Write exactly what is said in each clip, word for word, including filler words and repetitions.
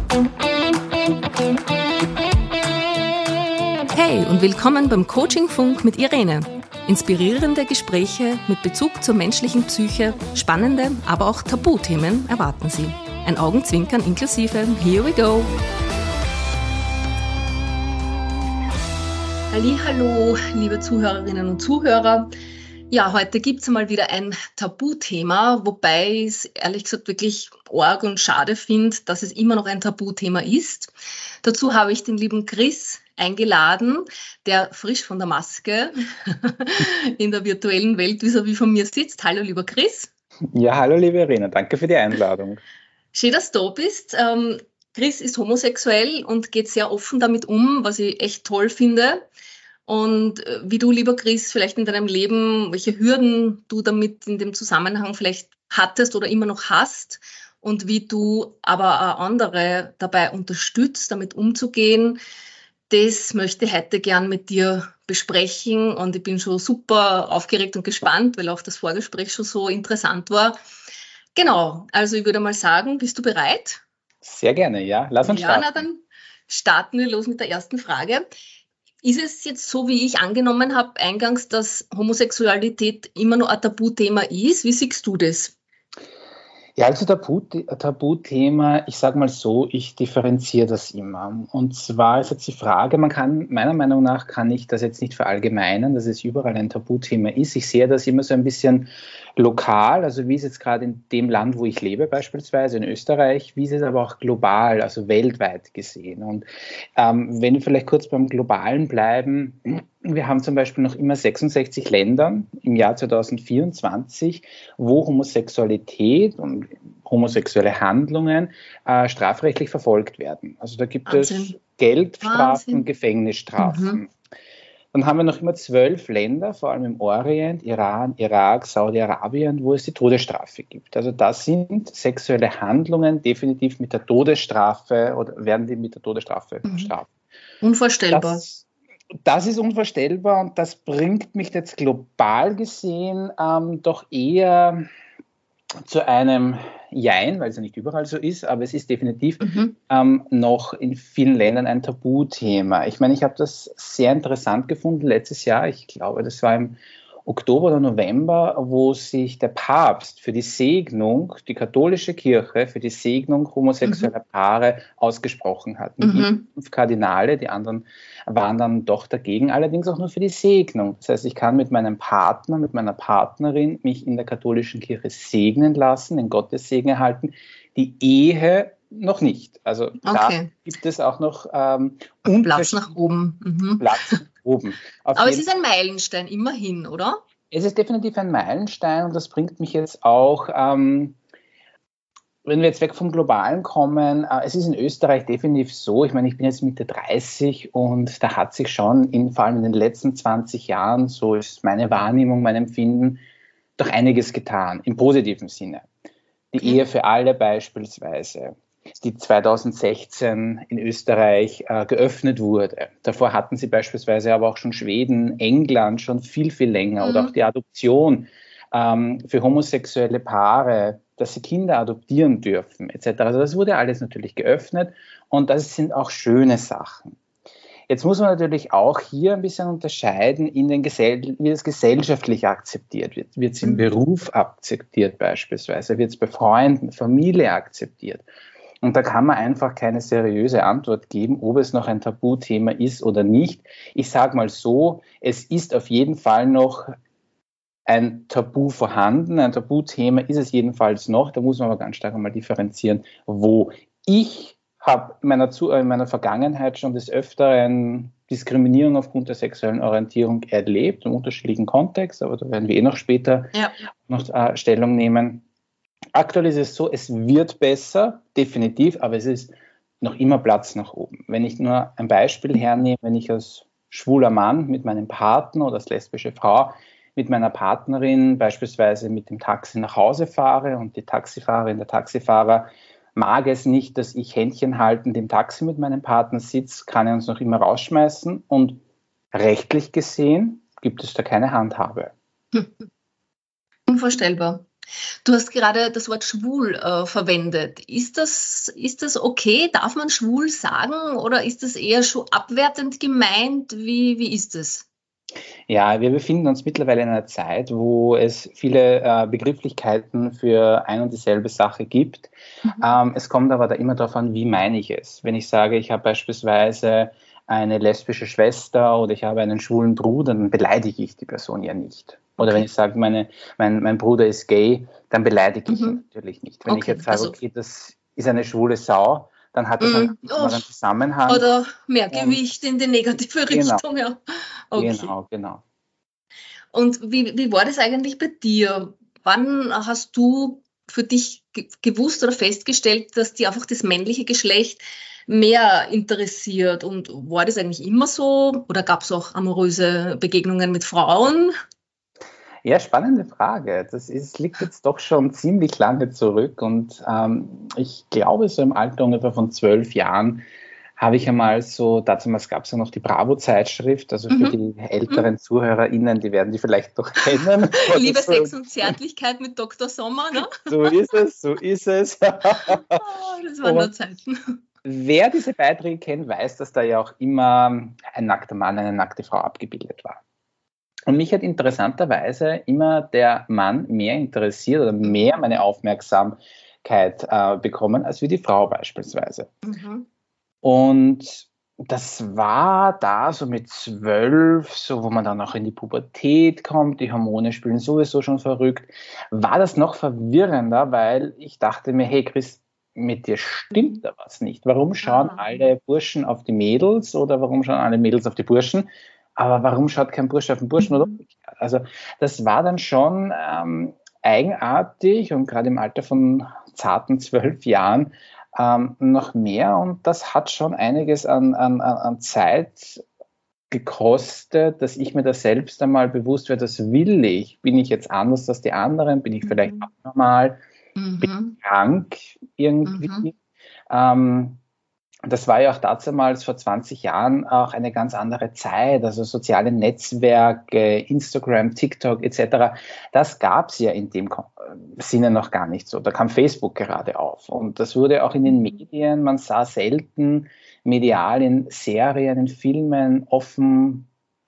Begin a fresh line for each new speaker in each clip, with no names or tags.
Hey und willkommen beim Coaching-Funk mit Irene. Inspirierende Gespräche mit Bezug zur menschlichen Psyche, spannende, aber auch Tabuthemen erwarten Sie. Ein Augenzwinkern inklusive. Here we go! Hallihallo, liebe Zuhörerinnen und Zuhörer. Ja, heute gibt es mal wieder ein Tabuthema, wobei ich es ehrlich gesagt wirklich arg und schade finde, dass es immer noch ein Tabuthema ist. Dazu habe ich den lieben Chris eingeladen, der frisch von der Maske in der virtuellen Welt vis-à-vis von mir sitzt. Hallo, lieber Chris.
Ja, hallo, liebe Irene. Danke für die Einladung.
Schön, dass du da bist. Ähm, Chris ist homosexuell und geht sehr offen damit um, was ich echt toll finde. Und wie du, lieber Chris, vielleicht in deinem Leben, welche Hürden du damit in dem Zusammenhang vielleicht hattest oder immer noch hast und wie du aber auch andere dabei unterstützt, damit umzugehen, das möchte ich heute gern mit dir besprechen. Und ich bin schon super aufgeregt und gespannt, weil auch das Vorgespräch schon so interessant war. Genau, also ich würde mal sagen, bist du bereit?
Sehr gerne, ja. Lass uns starten.
Ja, na, dann starten wir los mit der ersten Frage. Ist es jetzt so, wie ich angenommen habe, eingangs, dass Homosexualität immer noch ein Tabuthema ist? Wie siehst du das?
Ja, also Tabu, Tabuthema, ich sage mal so, ich differenziere das immer. Und zwar ist jetzt die Frage, man kann, meiner Meinung nach kann ich das jetzt nicht verallgemeinern, dass es überall ein Tabuthema ist. Ich sehe das immer so ein bisschen lokal, also wie es jetzt gerade in dem Land, wo ich lebe, beispielsweise in Österreich, wie ist es aber auch global, also weltweit gesehen. Und ähm, wenn wir vielleicht kurz beim Globalen bleiben, wir haben zum Beispiel noch immer sechsundsechzig Länder im Jahr zweitausendvierundzwanzig, wo Homosexualität und homosexuelle Handlungen äh, strafrechtlich verfolgt werden. Also da gibt Wahnsinn. es Geldstrafen, Wahnsinn. Gefängnisstrafen. Mhm. Dann haben wir noch immer zwölf Länder, vor allem im Orient, Iran, Irak, Saudi-Arabien, wo es die Todesstrafe gibt. Also das sind sexuelle Handlungen definitiv mit der Todesstrafe oder werden die mit der Todesstrafe
mhm.
bestraft.
Unvorstellbar.
Das, Das ist unvorstellbar und das bringt mich jetzt global gesehen ähm, doch eher zu einem Jein, weil es ja nicht überall so ist, aber es ist definitiv mhm. ähm, noch in vielen Ländern ein Tabuthema. Ich meine, ich habe das sehr interessant gefunden letztes Jahr, ich glaube, das war im Oktober oder November, wo sich der Papst für die Segnung, die katholische Kirche, für die Segnung homosexueller mhm. Paare ausgesprochen hat. Mit mhm. fünf Kardinale, die anderen waren dann doch dagegen, allerdings auch nur für die Segnung. Das heißt, ich kann mit meinem Partner, mit meiner Partnerin mich in der katholischen Kirche segnen lassen, den Gottessegen erhalten, die Ehe noch nicht. Also okay. da gibt es auch noch ähm,
Platz nach oben. Mhm.
Platz nach oben.
Auf Aber es ist ein Meilenstein, immerhin, oder?
Es ist definitiv ein Meilenstein und das bringt mich jetzt auch, ähm, wenn wir jetzt weg vom Globalen kommen, äh, es ist in Österreich definitiv so, ich meine, ich bin jetzt Mitte dreißig und da hat sich schon, in, vor allem in den letzten zwanzig Jahren, so ist meine Wahrnehmung, mein Empfinden, doch einiges getan, im positiven Sinne. Die okay. Ehe für alle beispielsweise, die zweitausendsechzehn in Österreich äh, geöffnet wurde. Davor hatten sie beispielsweise aber auch schon Schweden, England schon viel, viel länger. Mhm. Oder auch die Adoption ähm, für homosexuelle Paare, dass sie Kinder adoptieren dürfen et cetera. Also das wurde alles natürlich geöffnet und das sind auch schöne Sachen. Jetzt muss man natürlich auch hier ein bisschen unterscheiden, in den Gesell- wie es gesellschaftlich akzeptiert wird. Wird es im mhm. Beruf akzeptiert beispielsweise? Wird es bei Freunden, Familie akzeptiert? Und da kann man einfach keine seriöse Antwort geben, ob es noch ein Tabuthema ist oder nicht. Ich sage mal so, es ist auf jeden Fall noch ein Tabu vorhanden. Ein Tabuthema ist es jedenfalls noch. Da muss man aber ganz stark einmal differenzieren, wo. Ich habe in meiner, in meiner Vergangenheit schon des Öfteren Diskriminierung aufgrund der sexuellen Orientierung erlebt, im unterschiedlichen Kontext, aber da werden wir eh noch später ja. noch äh, Stellung nehmen. Aktuell ist es so, es wird besser, definitiv, aber es ist noch immer Platz nach oben. Wenn ich nur ein Beispiel hernehme, wenn ich als schwuler Mann mit meinem Partner oder als lesbische Frau mit meiner Partnerin beispielsweise mit dem Taxi nach Hause fahre und die Taxifahrerin, der Taxifahrer mag es nicht, dass ich Händchen haltend im Taxi mit meinem Partner sitze, kann er uns noch immer rausschmeißen und rechtlich gesehen gibt es da keine Handhabe.
Unvorstellbar. Du hast gerade das Wort schwul äh, verwendet. Ist das, ist das okay? Darf man schwul sagen oder ist das eher schon abwertend gemeint? Wie, wie ist es?
Ja, wir befinden uns mittlerweile in einer Zeit, wo es viele äh, Begrifflichkeiten für ein und dieselbe Sache gibt.
Mhm.
Ähm, es kommt aber da immer darauf an, wie meine ich es. Wenn ich sage, ich habe beispielsweise eine lesbische Schwester oder ich habe einen schwulen Bruder, dann beleidige ich die Person ja nicht. Oder wenn
Okay.
ich sage, meine, mein, mein Bruder ist gay, dann beleidige ich ihn
Mhm.
natürlich nicht. Wenn ich
Okay,
jetzt sage,
also
okay, das ist eine schwule Sau, dann hat das einen
mm,
ganz
oh,
anderen Zusammenhang.
oder mehr
Und
Gewicht in die negative
genau,
Richtung, ja. Okay.
genau, genau.
Und wie, wie war das eigentlich bei dir? Wann hast du für dich ge- gewusst oder festgestellt, dass dir einfach das männliche Geschlecht mehr interessiert? Und war das eigentlich immer so? Oder gab es auch amoröse Begegnungen mit Frauen?
Ja, spannende Frage. Das ist, liegt jetzt doch schon ziemlich lange zurück und ähm, ich glaube, so im Alter ungefähr von zwölf Jahren habe ich einmal so, damals gab es ja noch die Bravo-Zeitschrift, also für
Mhm.
die
Mhm.
älteren ZuhörerInnen, die werden die vielleicht noch kennen.
Liebe
So,
Sex und Zärtlichkeit mit Doktor Sommer, ne?
so ist es, so ist es.
Oh, das waren
Und
nur Zeiten.
wer diese Beiträge kennt, weiß, dass da ja auch immer ein nackter Mann, eine nackte Frau abgebildet war. Und mich hat interessanterweise immer der Mann mehr interessiert oder mehr
Mhm.
meine Aufmerksamkeit äh, bekommen als wie die Frau beispielsweise.
Mhm.
Und das war da so mit zwölf, so wo man dann auch in die Pubertät kommt, die Hormone spielen sowieso schon verrückt, war das noch verwirrender, weil ich dachte mir, hey Chris, mit dir stimmt
Mhm.
da was nicht. Warum schauen
Ah.
alle Burschen auf die Mädels oder warum schauen alle Mädels auf die Burschen? Aber warum schaut kein Bursche auf den Burschen oder
Mhm.
umgekehrt? Also das war dann schon ähm, eigenartig und gerade im Alter von zarten zwölf Jahren ähm, noch mehr und das hat schon einiges an, an, an Zeit gekostet, dass ich mir das selbst einmal bewusst werde, das will ich. Bin ich jetzt anders als die anderen? Bin ich vielleicht
Mhm.
abnormal? Bin
Mhm.
ich krank
Mhm.
irgendwie? Ähm, das war ja auch damals vor zwanzig Jahren auch eine ganz andere Zeit. Also soziale Netzwerke, Instagram, TikTok et cetera. Das gab es ja in dem Sinne noch gar nicht so. Da kam Facebook gerade auf. Und das wurde auch in den
Mhm.
Medien, man sah selten medial in Serien, in Filmen offen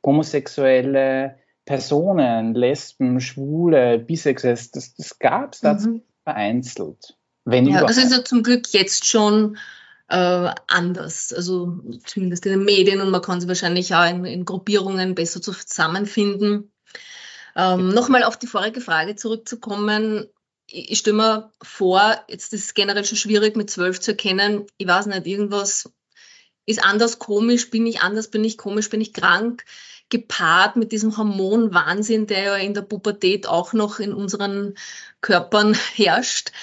homosexuelle Personen, Lesben, Schwule, Bisexuelle. Das, das gab es da
Mhm.
vereinzelt, wenn
Ja, das ist
überhaupt.
ja zum Glück jetzt schon äh, anders, also zumindest in den Medien und man kann sie wahrscheinlich auch in, in Gruppierungen besser zusammenfinden. Ähm, nochmal auf die vorige Frage zurückzukommen. Ich, ich stelle mir vor, jetzt ist es generell schon schwierig mit zwölf zu erkennen, ich weiß nicht, irgendwas ist anders komisch, bin ich anders, bin ich komisch, bin ich krank, gepaart mit diesem Hormonwahnsinn, der ja in der Pubertät auch noch in unseren Körpern herrscht.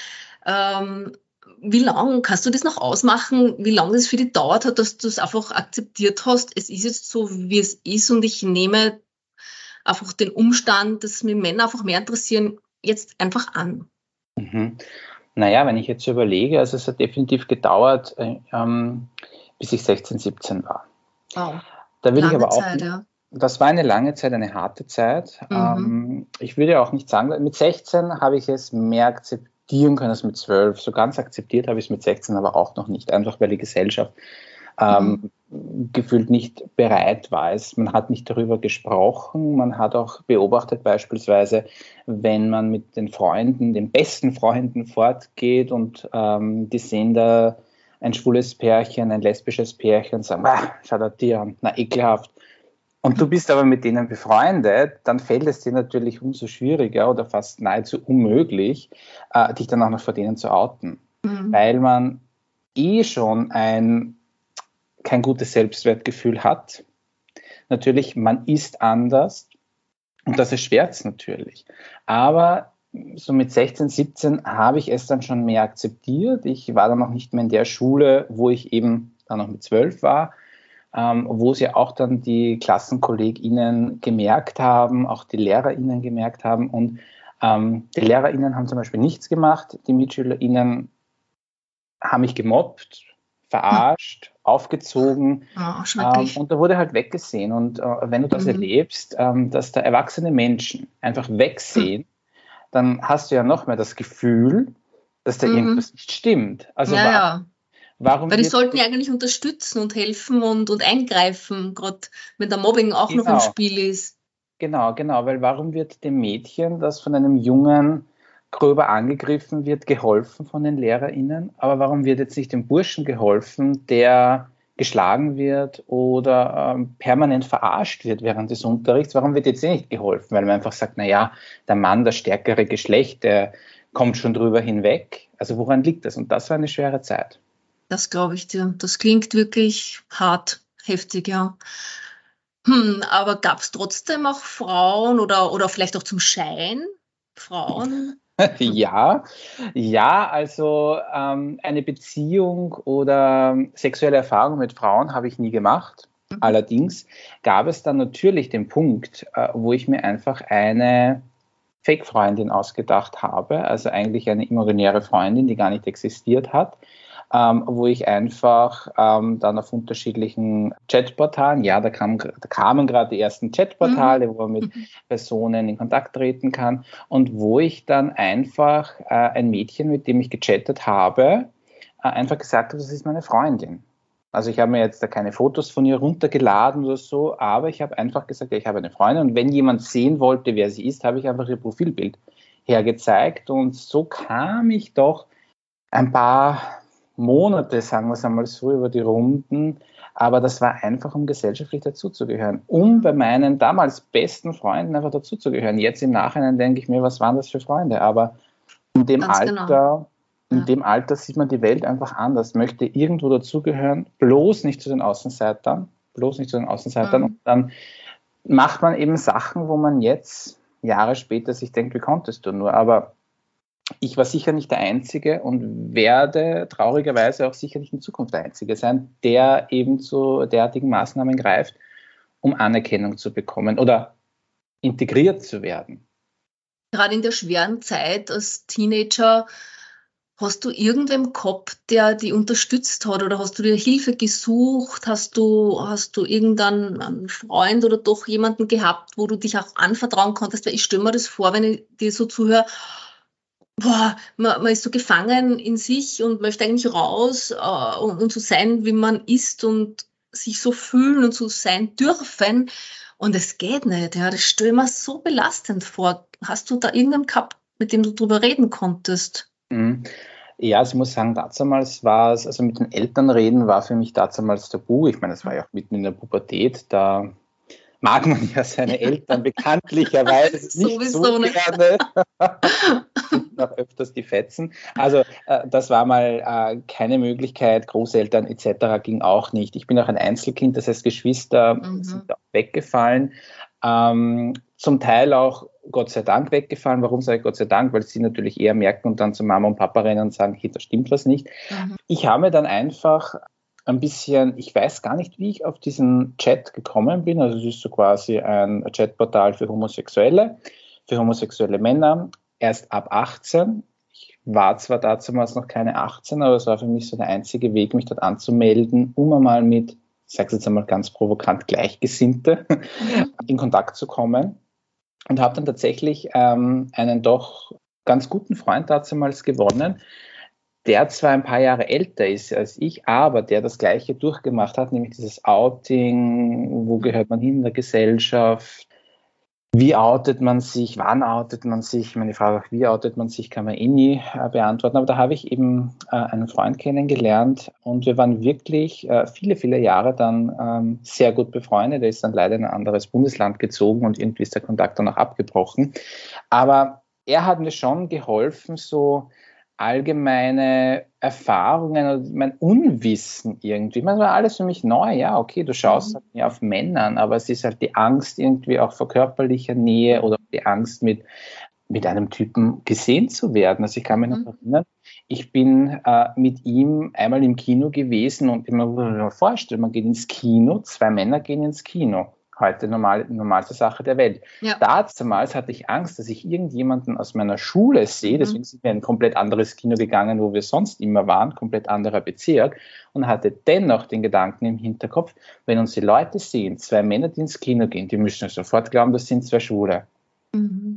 Ähm, wie lange kannst du das noch ausmachen, wie lange das für dich dauert hat, dass du es einfach akzeptiert hast, es ist jetzt so, wie es ist und ich nehme einfach den Umstand, dass mich Männer einfach mehr interessieren, jetzt einfach an.
Mhm. Naja, wenn ich jetzt so überlege, also es hat definitiv gedauert, äh, ähm, bis ich sechzehn, siebzehn war.
Wow.
Da würde ich
Lange
aber auch,
Zeit, ja.
das war eine lange Zeit, eine harte Zeit.
Mhm.
Ähm, ich würde auch nicht sagen, mit sechzehn habe ich es mehr akzeptieren können als mit zwölf. So ganz akzeptiert habe ich es mit sechzehn aber auch noch nicht, einfach weil die Gesellschaft ähm,
Mhm.
gefühlt nicht bereit war. Es, man hat nicht darüber gesprochen, man hat auch beobachtet beispielsweise, wenn man mit den Freunden, den besten Freunden fortgeht und ähm, die sehen da ein schwules Pärchen, ein lesbisches Pärchen und sagen, ah, schau dir die an, na ekelhaft. Und du bist aber mit denen befreundet, dann fällt es dir natürlich umso schwieriger oder fast nahezu unmöglich, äh, dich dann auch noch vor denen zu outen.
Mhm.
Weil man eh schon ein kein gutes Selbstwertgefühl hat. Natürlich, man ist anders und das erschwert es natürlich. Aber so mit sechzehn, siebzehn habe ich es dann schon mehr akzeptiert. Ich war dann noch nicht mehr in der Schule, wo ich eben dann noch mit zwölf war, ähm, wo es ja auch dann die KlassenkollegInnen gemerkt haben, auch die LehrerInnen gemerkt haben. Und ähm, die LehrerInnen haben zum Beispiel nichts gemacht, die MitschülerInnen haben mich gemobbt,
Hm.
verarscht, aufgezogen
Ja,
ähm,
schrecklich.
und da wurde halt weggesehen. Und äh, wenn du das
Mhm.
erlebst, ähm, dass da erwachsene Menschen einfach
Hm.
wegsehen, dann hast du ja noch mehr das Gefühl, dass da
Mhm.
irgendwas nicht stimmt. Also
Ja,
wa-
ja.
warum
Weil die
wird
sollten ja eigentlich unterstützen und helfen und, und eingreifen, gerade wenn der Mobbing auch noch im
genau,
Spiel ist.
genau, genau, weil warum wird dem Mädchen, das von einem Jungen gröber angegriffen wird, geholfen von den LehrerInnen, aber warum wird jetzt nicht dem Burschen geholfen, der geschlagen wird oder ähm, permanent verarscht wird während des Unterrichts? Warum wird jetzt eh nicht geholfen? Weil man einfach sagt, naja, der Mann, das stärkere Geschlecht, der kommt schon drüber hinweg. Also woran liegt das? Und das war eine schwere Zeit.
Das glaube ich dir. Das klingt wirklich hart, heftig, ja. Hm, aber gab es trotzdem auch Frauen oder, oder vielleicht auch zum Schein Frauen? Hm.
Ja, ja, also ähm, eine Beziehung oder sexuelle Erfahrung mit Frauen habe ich nie gemacht.
Mhm.
Allerdings gab es dann natürlich den Punkt, äh, wo ich mir einfach eine Fake-Freundin ausgedacht habe, also eigentlich eine imaginäre Freundin, die gar nicht existiert hat, ähm, wo ich einfach ähm, dann auf unterschiedlichen Chatportalen, ja, da, kam, da kamen gerade die ersten
Mhm.
Chatportale, wo man mit Personen in Kontakt treten kann und wo ich dann einfach äh, ein Mädchen, mit dem ich gechattet habe, äh, einfach gesagt habe, das ist meine Freundin. Also ich habe mir jetzt da keine Fotos von ihr runtergeladen oder so, aber ich habe einfach gesagt, ja, ich habe eine Freundin und wenn jemand sehen wollte, wer sie ist, habe ich einfach ihr Profilbild hergezeigt und so kam ich doch ein paar Monate, sagen wir es einmal so, über die Runden, aber das war einfach, um gesellschaftlich dazuzugehören, um bei meinen damals besten Freunden einfach dazuzugehören. Jetzt im Nachhinein denke ich mir, was waren das für Freunde, aber in dem
Ganz genau.
Alter, in
Ja.
dem Alter sieht man die Welt einfach anders, möchte irgendwo dazugehören, bloß nicht zu den Außenseitern, bloß nicht zu den Außenseitern und
Mhm.
dann macht man eben Sachen, wo man jetzt Jahre später sich denkt, wie konntest du nur, aber ich war sicher nicht der Einzige und werde traurigerweise auch sicher nicht in Zukunft der Einzige sein, der eben zu derartigen Maßnahmen greift, um Anerkennung zu bekommen oder integriert zu werden.
Gerade in der schweren Zeit als Teenager, hast du irgendwem gehabt, der dich unterstützt hat oder hast du dir Hilfe gesucht? Hast du, hast du irgendeinen einen Freund oder doch jemanden gehabt, wo du dich auch anvertrauen konntest? Weil ich stelle mir das vor, wenn ich dir so zuhöre, boah, man, man ist so gefangen in sich und möchte eigentlich raus äh, und, und so sein, wie man ist und sich so fühlen und so sein dürfen. Und es geht nicht. Ja, das stelle ich mir so belastend vor. Hast du da irgendeinen gehabt, mit dem du drüber reden konntest?
Mhm. Ja, also ich muss sagen, damals war es, also mit den Eltern reden war für mich damals tabu. Ich meine, es war ja auch mitten in der Pubertät, da mag man ja seine Eltern bekanntlicherweise nicht so
Sowieso nicht.
gerne. Kriegt auch öfters die Fetzen. Also äh, das war mal äh, keine Möglichkeit. Großeltern et cetera ging auch nicht. Ich bin auch ein Einzelkind, das heißt Geschwister
Mhm.
sind auch weggefallen. Ähm, zum Teil auch Gott sei Dank weggefallen. Warum sage ich Gott sei Dank? Weil sie natürlich eher merken und dann zu Mama und Papa rennen und sagen, hey, da stimmt was nicht.
Mhm.
Ich habe dann einfach ein bisschen, ich weiß gar nicht, wie ich auf diesen Chat gekommen bin. Also es ist so quasi ein Chatportal für Homosexuelle, für homosexuelle Männer, erst ab achtzehn. Ich war zwar damals noch keine achtzehn, aber es war für mich so der einzige Weg, mich dort anzumelden, um einmal mit, ich sage es jetzt einmal ganz provokant, Gleichgesinnte
Mhm.
in Kontakt zu kommen. Und habe dann tatsächlich ähm, einen doch ganz guten Freund damals gewonnen, der zwar ein paar Jahre älter ist als ich, aber der das Gleiche durchgemacht hat, nämlich dieses Outing, wo gehört man hin in der Gesellschaft, wie outet man sich, wann outet man sich, meine Frage auch, wie outet man sich, kann man eh nie äh, beantworten, aber da habe ich eben äh, einen Freund kennengelernt und wir waren wirklich äh, viele, viele Jahre dann ähm, sehr gut befreundet, er ist dann leider in ein anderes Bundesland gezogen und irgendwie ist der Kontakt dann auch abgebrochen, aber er hat mir schon geholfen, so allgemeine Erfahrungen und mein Unwissen irgendwie. Das war alles für mich neu. Ja, okay, du schaust
Mhm.
halt mehr auf Männern, aber es ist halt die Angst irgendwie auch vor körperlicher Nähe oder die Angst mit, mit einem Typen gesehen zu werden. Also ich kann mich noch
Mhm.
erinnern, ich bin äh, mit ihm einmal im Kino gewesen und man muss sich mal vorstellen, man geht ins Kino, zwei Männer gehen ins Kino. Heute normal, normalste Sache der Welt.
Ja.
Damals hatte ich Angst, dass ich irgendjemanden aus meiner Schule sehe.
Mhm.
Deswegen sind wir in ein komplett anderes Kino gegangen, wo wir sonst immer waren, komplett anderer Bezirk. Und hatte dennoch den Gedanken im Hinterkopf, wenn uns die Leute sehen, zwei Männer, die ins Kino gehen, die müssen sofort glauben, das sind zwei Schwule.
Mhm.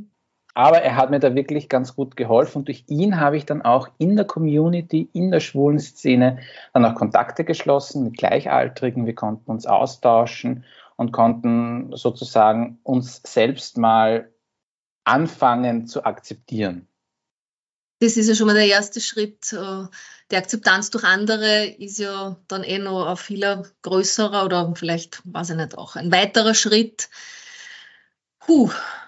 Aber er hat mir da wirklich ganz gut geholfen und durch ihn habe ich dann auch in der Community, in der schwulen Szene dann auch Kontakte geschlossen mit Gleichaltrigen. Wir konnten uns austauschen und konnten sozusagen uns selbst mal anfangen zu akzeptieren.
Das ist ja schon mal der erste Schritt. Die Akzeptanz durch andere ist ja dann eh noch ein viel größerer oder vielleicht, weiß ich nicht, auch ein weiterer Schritt. Puh,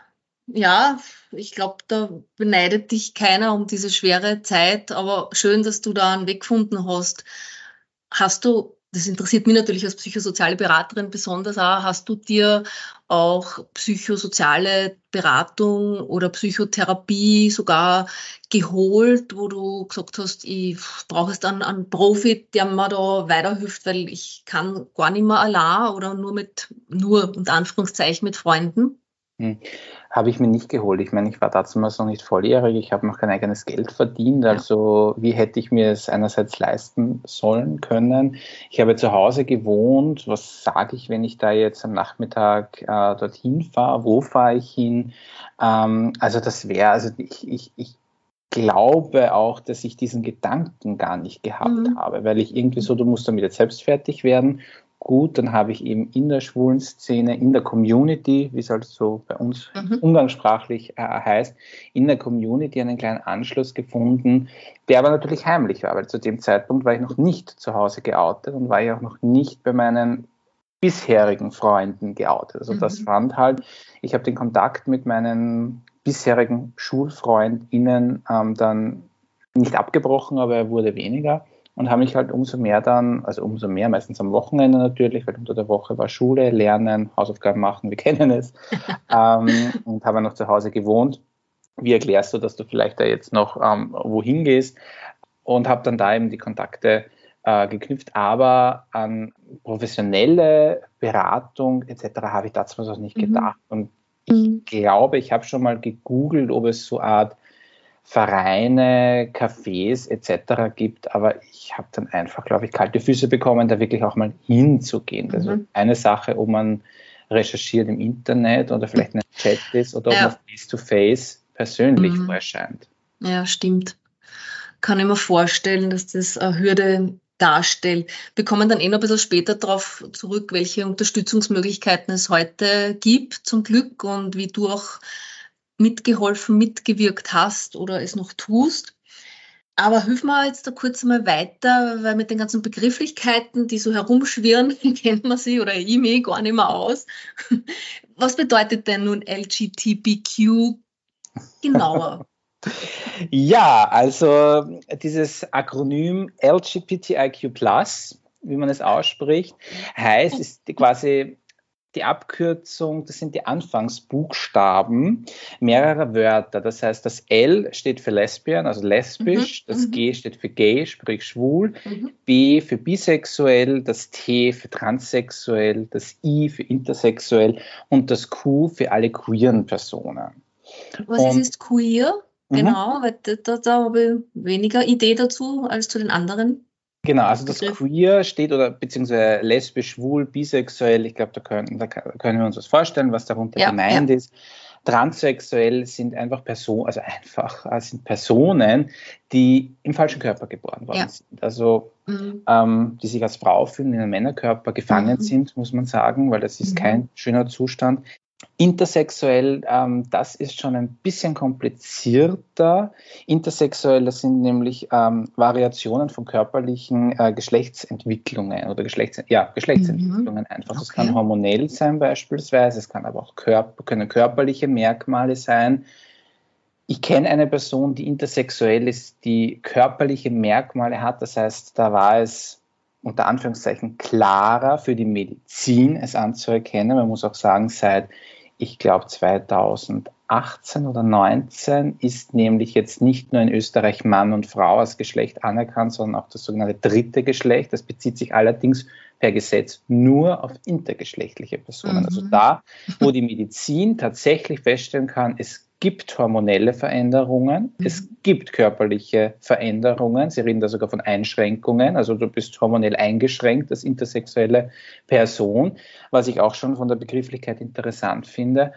ja, ich glaube, da beneidet dich keiner um diese schwere Zeit, aber schön, dass du da einen Weg gefunden hast. Hast du, das interessiert mich natürlich als psychosoziale Beraterin besonders auch, hast du dir auch psychosoziale Beratung oder Psychotherapie sogar geholt, wo du gesagt hast, ich brauche jetzt einen, einen Profi, der mir da weiterhilft, weil ich kann gar nicht mehr allein oder nur mit, nur unter Anführungszeichen mit Freunden?
Hm. Habe ich mir nicht geholt. Ich meine, ich war damals noch nicht volljährig, ich habe noch kein eigenes Geld verdient, also wie hätte ich mir es einerseits leisten sollen können? Ich habe zu Hause gewohnt, was sage ich, wenn ich da jetzt am Nachmittag äh, dorthin fahre, wo fahre ich hin? Ähm, also das wäre, also ich, ich, ich glaube auch, dass ich diesen Gedanken gar nicht gehabt
Mhm.
habe, weil ich irgendwie so, du musst damit jetzt selbst fertig werden. Gut, dann habe ich eben in der schwulen Szene, in der Community, wie es halt so bei uns
Mhm.
umgangssprachlich äh, heißt, in der Community einen kleinen Anschluss gefunden, der aber natürlich heimlich war, weil zu dem Zeitpunkt war ich noch nicht zu Hause geoutet und war ich auch noch nicht bei meinen bisherigen Freunden geoutet. Also das
Mhm.
fand halt, ich habe den Kontakt mit meinen bisherigen SchulfreundInnen ähm, dann nicht abgebrochen, aber er wurde weniger. Und habe mich halt umso mehr dann, also umso mehr, meistens am Wochenende natürlich, weil unter der Woche war Schule, Lernen, Hausaufgaben machen, wir kennen es, ähm, und habe noch zu Hause gewohnt. Wie erklärst du, dass du vielleicht da jetzt noch ähm, wohin gehst? Und habe dann da eben die Kontakte äh, geknüpft, aber an professionelle Beratung et cetera habe ich dazu noch nicht
Mhm.
gedacht. Und ich glaube, ich habe schon mal gegoogelt, ob es so eine Art Vereine, Cafés et cetera gibt, aber ich habe dann einfach, glaube ich, kalte Füße bekommen, da wirklich auch mal hinzugehen.
Mhm.
Also eine Sache, ob man recherchiert im Internet oder vielleicht in einem Chat ist oder ob
Ja.
man face-to-face persönlich
Mhm.
vorerscheint.
Ja, stimmt. Kann ich mir vorstellen, dass das eine Hürde darstellt. Wir kommen dann eh noch ein bisschen später darauf zurück, welche Unterstützungsmöglichkeiten es heute gibt, zum Glück, und wie du auch mitgeholfen, mitgewirkt hast oder es noch tust. Aber hilf mir jetzt da kurz mal weiter, weil mit den ganzen Begrifflichkeiten, die so herumschwirren, kennt man sie oder ich mich gar nicht mehr aus. Was bedeutet denn nun L G B T Q genauer?
Ja, also dieses Akronym L G B T I Q plus, wie man es ausspricht, heißt, ist quasi die Abkürzung, das sind die Anfangsbuchstaben mehrerer Wörter. Das heißt, das L steht für Lesbian, also lesbisch,
Mhm,
das
mhm,
G steht für gay, sprich schwul,
mhm.
B für bisexuell, das T für transsexuell, das I für intersexuell und das Q für alle queeren Personen.
Was ist
Und
jetzt queer?
mhm.
Genau, weil da, da, da habe ich weniger Idee dazu als zu den anderen
Genau, also das
Begriffen.
Queer steht oder beziehungsweise lesbisch, schwul, bisexuell, ich glaube, da können, da können wir uns was vorstellen, was darunter
Ja,
gemeint
ja.
ist. Transsexuell sind einfach Personen, also einfach äh, sind Personen, die im falschen Körper geboren worden
Ja.
sind. Also
Mhm.
ähm, die sich als Frau fühlen, in einem Männerkörper gefangen
Mhm.
sind, muss man sagen, weil das ist
Mhm.
kein schöner Zustand. Intersexuell, ähm, das ist schon ein bisschen komplizierter. Intersexuell, das sind nämlich ähm, Variationen von körperlichen äh, Geschlechtsentwicklungen oder Geschlechts ja, Geschlechtsentwicklungen einfach. Das
Okay.
kann hormonell sein beispielsweise, es kann aber auch Körper, können körperliche Merkmale sein. Ich kenne eine Person, die intersexuell ist, die körperliche Merkmale hat. Das heißt, da war es unter Anführungszeichen klarer für die Medizin, es anzuerkennen. Man muss auch sagen, seit, ich glaube, zweitausendachtzehn oder neunzehn ist nämlich jetzt nicht nur in Österreich Mann und Frau als Geschlecht anerkannt, sondern auch das sogenannte dritte Geschlecht. Das bezieht sich allerdings per Gesetz nur auf intergeschlechtliche Personen.
Mhm.
Also da, wo die Medizin tatsächlich feststellen kann, es gibt hormonelle Veränderungen,
Mhm.
es gibt körperliche Veränderungen, sie reden da sogar von Einschränkungen, also du bist hormonell eingeschränkt als intersexuelle Person, was ich auch schon von der Begrifflichkeit interessant finde.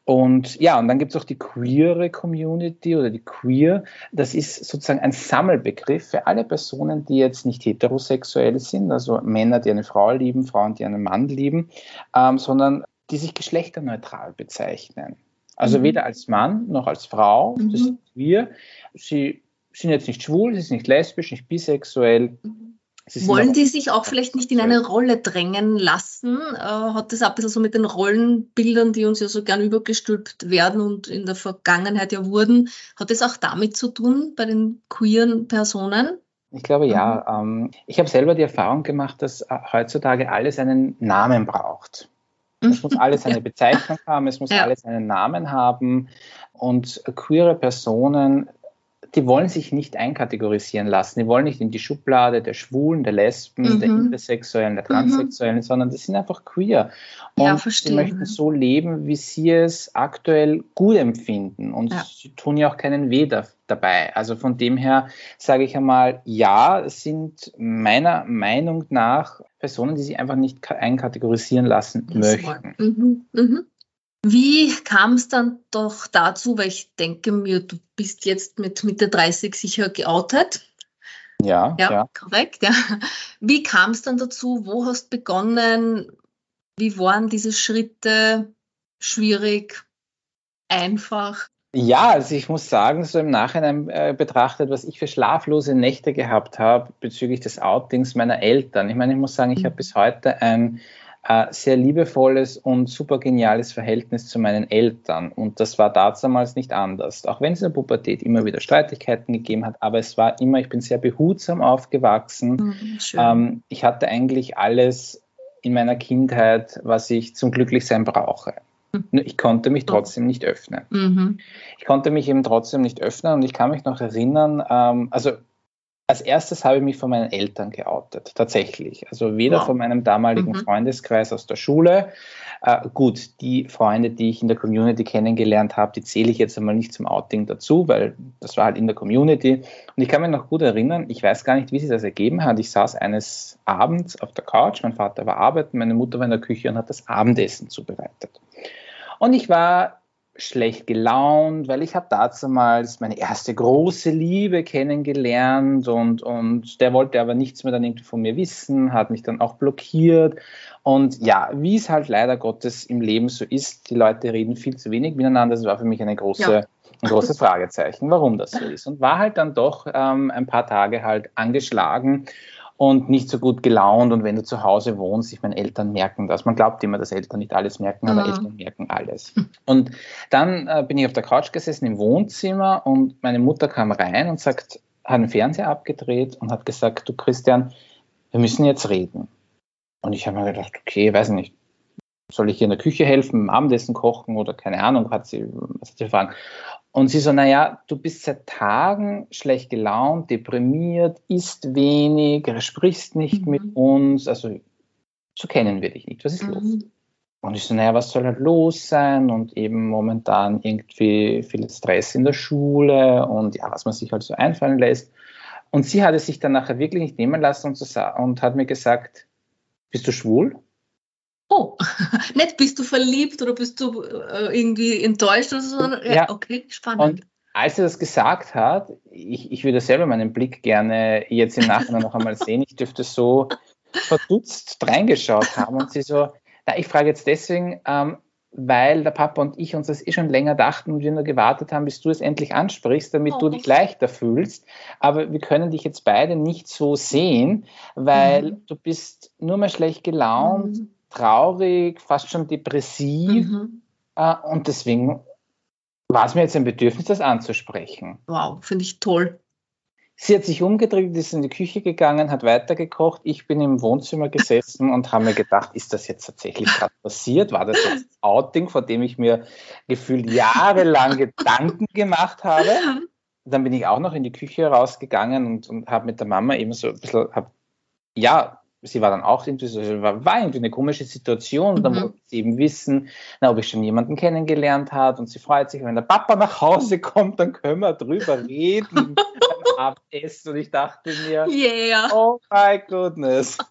Und ja, und dann gibt es auch die queere Community oder die Queer. Das ist sozusagen ein Sammelbegriff für alle Personen, die jetzt nicht heterosexuell sind, also Männer, die eine Frau lieben, Frauen, die einen Mann lieben, ähm, sondern die sich geschlechterneutral bezeichnen. Also mhm. weder als Mann noch als Frau, mhm. das sind wir. Sie sind jetzt nicht schwul, sie sind nicht lesbisch, nicht bisexuell.
Wollen die sich auch vielleicht nicht in eine Rolle drängen lassen? Äh, hat das auch ein bisschen so mit den Rollenbildern, die uns ja so gern übergestülpt werden und in der Vergangenheit ja wurden, hat das auch damit zu tun bei den queeren Personen?
Ich glaube ja. Mhm. Ähm, ich habe selber die Erfahrung gemacht, dass äh, heutzutage alles einen Namen braucht. Es muss alles eine Bezeichnung haben, es muss ja. alles einen Namen haben. Und queere Personen, die wollen sich nicht einkategorisieren lassen. Die wollen nicht in die Schublade der Schwulen, der Lesben, mhm. der Intersexuellen, der Transsexuellen, mhm. sondern die sind einfach queer. Und
ja, verstehe.
sie möchten so leben, wie sie es aktuell gut empfinden. Und ja. sie tun ja auch keinen Weh da, dabei. Also von dem her sage ich einmal, ja, es sind meiner Meinung nach Personen, die sich einfach nicht einkategorisieren lassen das möchten.
Mhm. Mhm. Wie kam es dann doch dazu, weil ich denke mir, du bist jetzt mit Mitte dreißig sicher geoutet.
Ja,
ja.
ja.
Korrekt, ja. Wie kam es dann dazu? Wo hast du begonnen? Wie waren diese Schritte? Schwierig? Einfach?
Ja, also ich muss sagen, so im Nachhinein äh, betrachtet, was ich für schlaflose Nächte gehabt habe bezüglich des Outings meiner Eltern. Ich meine, ich muss sagen, ich mhm. habe bis heute ein äh, sehr liebevolles und super geniales Verhältnis zu meinen Eltern. Und das war damals nicht anders. Auch wenn es in der Pubertät immer wieder Streitigkeiten gegeben hat, aber es war immer, ich bin sehr behutsam aufgewachsen.
Mhm,
ähm, ich hatte eigentlich alles in meiner Kindheit, was ich zum Glücklichsein brauche. Ich konnte mich trotzdem nicht öffnen.
Mhm.
Ich konnte mich eben trotzdem nicht öffnen und ich kann mich noch erinnern, ähm, also als erstes habe ich mich von meinen Eltern geoutet, tatsächlich. Also weder wow. von meinem damaligen mhm. Freundeskreis aus der Schule. Äh, gut, die Freunde, die ich in der Community kennengelernt habe, die zähle ich jetzt einmal nicht zum Outing dazu, weil das war halt in der Community. Und ich kann mich noch gut erinnern, ich weiß gar nicht, wie sich das ergeben hat. Ich saß eines Abends auf der Couch, mein Vater war arbeiten, meine Mutter war in der Küche und hat das Abendessen zubereitet. Und ich war schlecht gelaunt, weil ich habe damals meine erste große Liebe kennengelernt und, und der wollte aber nichts mehr dann irgendwie von mir wissen, hat mich dann auch blockiert. Und ja, wie es halt leider Gottes im Leben so ist, die Leute reden viel zu wenig miteinander. Das war für mich eine große, ja. ein großes Fragezeichen, warum das so ist. Und war halt dann doch ähm, ein paar Tage halt angeschlagen und nicht so gut gelaunt. Und wenn du zu Hause wohnst, ich meine, Eltern merken das. Man glaubt immer, dass Eltern nicht alles merken, aber mhm. Eltern merken alles. Und dann äh, bin ich auf der Couch gesessen im Wohnzimmer und meine Mutter kam rein und sagt, hat den Fernseher abgedreht und hat gesagt, du Christian, wir müssen jetzt reden. Und ich habe mir gedacht, okay, weiß nicht, soll ich hier in der Küche helfen, im Abendessen kochen oder keine Ahnung, hat sie, was hat sie gefragt. Und sie so, naja, du bist seit Tagen schlecht gelaunt, deprimiert, isst wenig, sprichst nicht mhm. mit uns, also so kennen wir dich nicht, was ist mhm. los? Und ich so, naja, was soll halt los sein? Und eben momentan irgendwie viel Stress in der Schule und ja, was man sich halt so einfallen lässt. Und sie hat es sich dann nachher wirklich nicht nehmen lassen und, so, und hat mir gesagt, bist du schwul?
Oh, nicht bist du verliebt oder bist du äh, irgendwie enttäuscht oder so, sondern ja, okay, spannend.
Und als sie das gesagt hat, ich, ich würde selber meinen Blick gerne jetzt im Nachhinein noch einmal sehen, ich dürfte so verdutzt reingeschaut haben und sie so, na, ich frage jetzt deswegen, ähm, weil der Papa und ich uns das eh schon länger dachten und wir nur gewartet haben, bis du es endlich ansprichst, damit oh. du dich leichter fühlst. Aber wir können dich jetzt beide nicht so sehen, weil mhm. du bist nur mal schlecht gelaunt, mhm. traurig, fast schon depressiv. Mhm. Äh, und deswegen war es mir jetzt ein Bedürfnis, das anzusprechen.
Wow, finde ich toll.
Sie hat sich umgedreht, ist in die Küche gegangen, hat weitergekocht. Ich bin im Wohnzimmer gesessen und habe mir gedacht, ist das jetzt tatsächlich gerade passiert? War das jetzt das Outing, vor dem ich mir gefühlt jahrelang Gedanken gemacht habe? Dann bin ich auch noch in die Küche rausgegangen und, und habe mit der Mama eben so ein bisschen, hab, ja, sie war dann auch irgendwie so, war, war irgendwie eine komische Situation. Und dann mhm. wollte sie eben wissen, na, ob ich schon jemanden kennengelernt habe. Und sie freut sich, wenn der Papa nach Hause kommt, dann können wir drüber reden beim Abendessen. Und ich dachte mir,
yeah.
oh my goodness.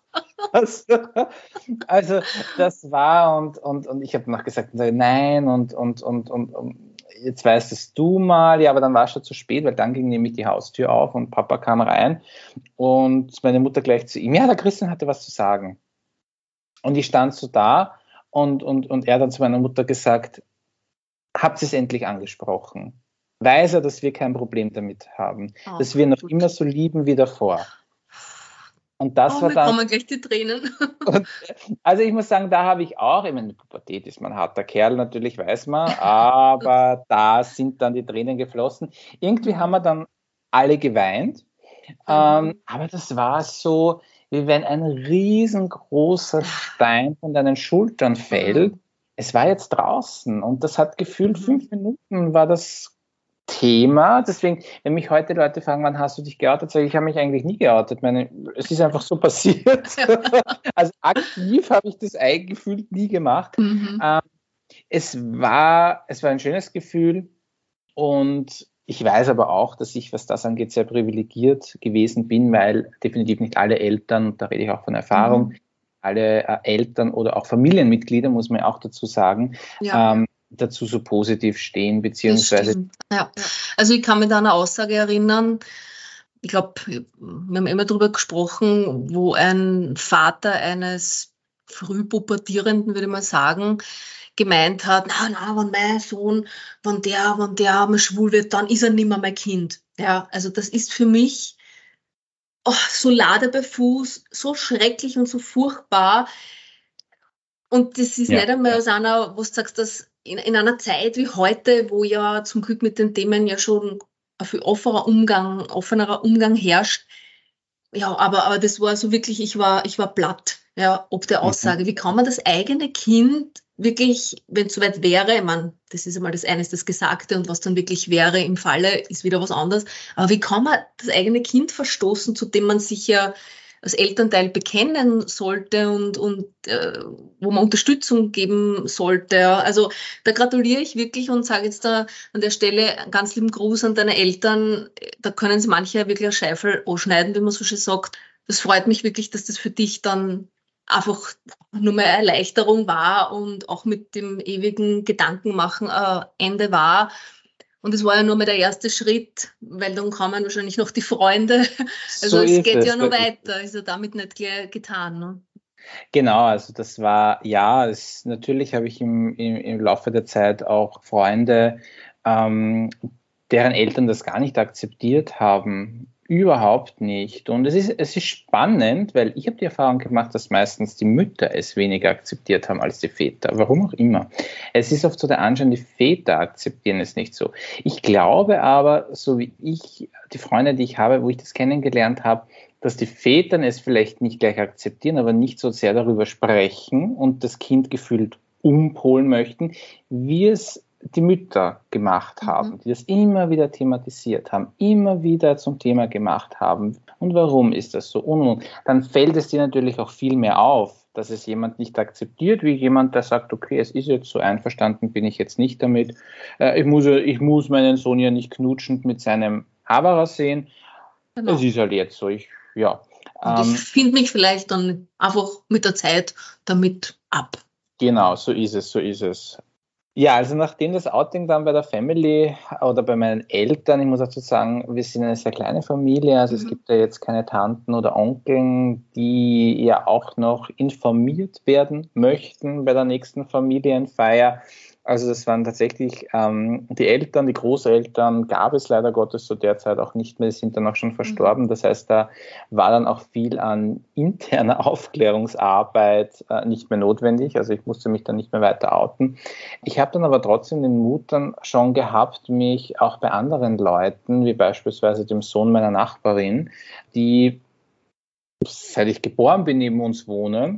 Also, also das war und, und, und ich habe noch gesagt, nein und, und, und, und, und jetzt weißt es du mal, ja, aber dann war es schon zu spät, weil dann ging nämlich die Haustür auf und Papa kam rein und meine Mutter gleich zu ihm, ja, der Christian hatte was zu sagen. Und ich stand so da und, und, und er hat dann zu meiner Mutter gesagt, habt ihr es endlich angesprochen? Weiß er, dass wir kein Problem damit haben, oh, dass wir noch gut. immer so lieben wie davor. Und das
oh,
war
mir
dann.
kommen gleich die Tränen.
Und, also ich muss sagen, da habe ich auch, ich meine, Pubertät ist man ein harter Kerl, natürlich weiß man, aber da sind dann die Tränen geflossen. Irgendwie haben wir dann alle geweint, mhm. ähm, aber das war so, wie wenn ein riesengroßer Stein von deinen Schultern fällt. Mhm. Es war jetzt draußen und das hat gefühlt mhm. fünf Minuten war das Thema. Deswegen, wenn mich heute Leute fragen, wann hast du dich geoutet, sage ich, ich habe mich eigentlich nie geoutet. Meine, es ist einfach so passiert. Also aktiv habe ich das gefühlt nie gemacht. Mhm. Ähm, es war, es war ein schönes Gefühl und ich weiß aber auch, dass ich, was das angeht, sehr privilegiert gewesen bin, weil definitiv nicht alle Eltern, da rede ich auch von Erfahrung, mhm. alle äh, Eltern oder auch Familienmitglieder, muss man auch dazu sagen, ja. ähm, dazu so positiv stehen, beziehungsweise.
Ja, also ich kann mich da an eine Aussage erinnern, ich glaube, wir haben immer darüber gesprochen, wo ein Vater eines frühpubertierenden, würde ich mal sagen, gemeint hat, na, na, wenn mein Sohn, wenn der, wenn der mal schwul wird, dann ist er nicht mehr mein Kind. Ja, also das ist für mich oh, so Lade bei Fuß, so schrecklich und so furchtbar. Und das ist ja. nicht einmal aus einer, wo du sagst, dass in, in einer Zeit wie heute, wo ja zum Glück mit den Themen ja schon ein viel offener Umgang, offenerer Umgang herrscht. Ja, aber, aber das war so wirklich, ich war, ich war platt, ja, ob der Aussage. Mhm. Wie kann man das eigene Kind wirklich, wenn es soweit wäre, ich meine, das ist einmal das eine, das Gesagte und was dann wirklich wäre im Falle, ist wieder was anderes. Aber wie kann man das eigene Kind verstoßen, zu dem man sich ja als Elternteil bekennen sollte und, und äh, wo man Unterstützung geben sollte. Also da gratuliere ich wirklich und sage jetzt da an der Stelle einen ganz lieben Gruß an deine Eltern. Da können sie manche wirklich eine Scheifel anschneiden, wie man so schön sagt. Das freut mich wirklich, dass das für dich dann einfach nur mehr Erleichterung war und auch mit dem ewigen Gedankenmachen äh, Ende war. Und es war ja nur mal der erste Schritt, weil dann kamen wahrscheinlich noch die Freunde. Also so es geht es. ja noch weiter, ist ja damit nicht gleich getan. Ne?
Genau, also das war, ja, es, natürlich habe ich im, im, im Laufe der Zeit auch Freunde, ähm, deren Eltern das gar nicht akzeptiert haben. Überhaupt nicht. Und es ist, es ist spannend, weil ich habe die Erfahrung gemacht, dass meistens die Mütter es weniger akzeptiert haben als die Väter. Warum auch immer. Es ist oft so der Anschein, die Väter akzeptieren es nicht so. Ich glaube aber, so wie ich, die Freunde, die ich habe, wo ich das kennengelernt habe, dass die Väter es vielleicht nicht gleich akzeptieren, aber nicht so sehr darüber sprechen und das Kind gefühlt umpolen möchten, wie es die Mütter gemacht haben, mhm. die das immer wieder thematisiert haben, immer wieder zum Thema gemacht haben. Und warum ist das so? Und, und. Dann fällt es dir natürlich auch viel mehr auf, dass es jemand nicht akzeptiert, wie jemand, der sagt, okay, es ist jetzt so, einverstanden bin ich jetzt nicht damit. Äh, ich, muss, ich muss meinen Sohn ja nicht knutschend mit seinem Haberer sehen. Genau. Es ist halt jetzt so. Ich, ja.
Und ich ähm, finde mich vielleicht dann einfach mit der Zeit damit ab.
Genau, so ist es, so ist es. Ja, also nachdem das Outing dann bei der Family oder bei meinen Eltern, ich muss dazu sagen, wir sind eine sehr kleine Familie, also mhm. es gibt ja jetzt keine Tanten oder Onkeln, die ja auch noch informiert werden möchten bei der nächsten Familienfeier. Also das waren tatsächlich ähm, die Eltern, die Großeltern gab es leider Gottes zu der Zeit auch nicht mehr, die sind dann auch schon verstorben. Das heißt, da war dann auch viel an interner Aufklärungsarbeit äh, nicht mehr notwendig. Also ich musste mich dann nicht mehr weiter outen. Ich habe dann aber trotzdem den Mut dann schon gehabt, mich auch bei anderen Leuten, wie beispielsweise dem Sohn meiner Nachbarin, die seit ich geboren bin neben uns wohnen,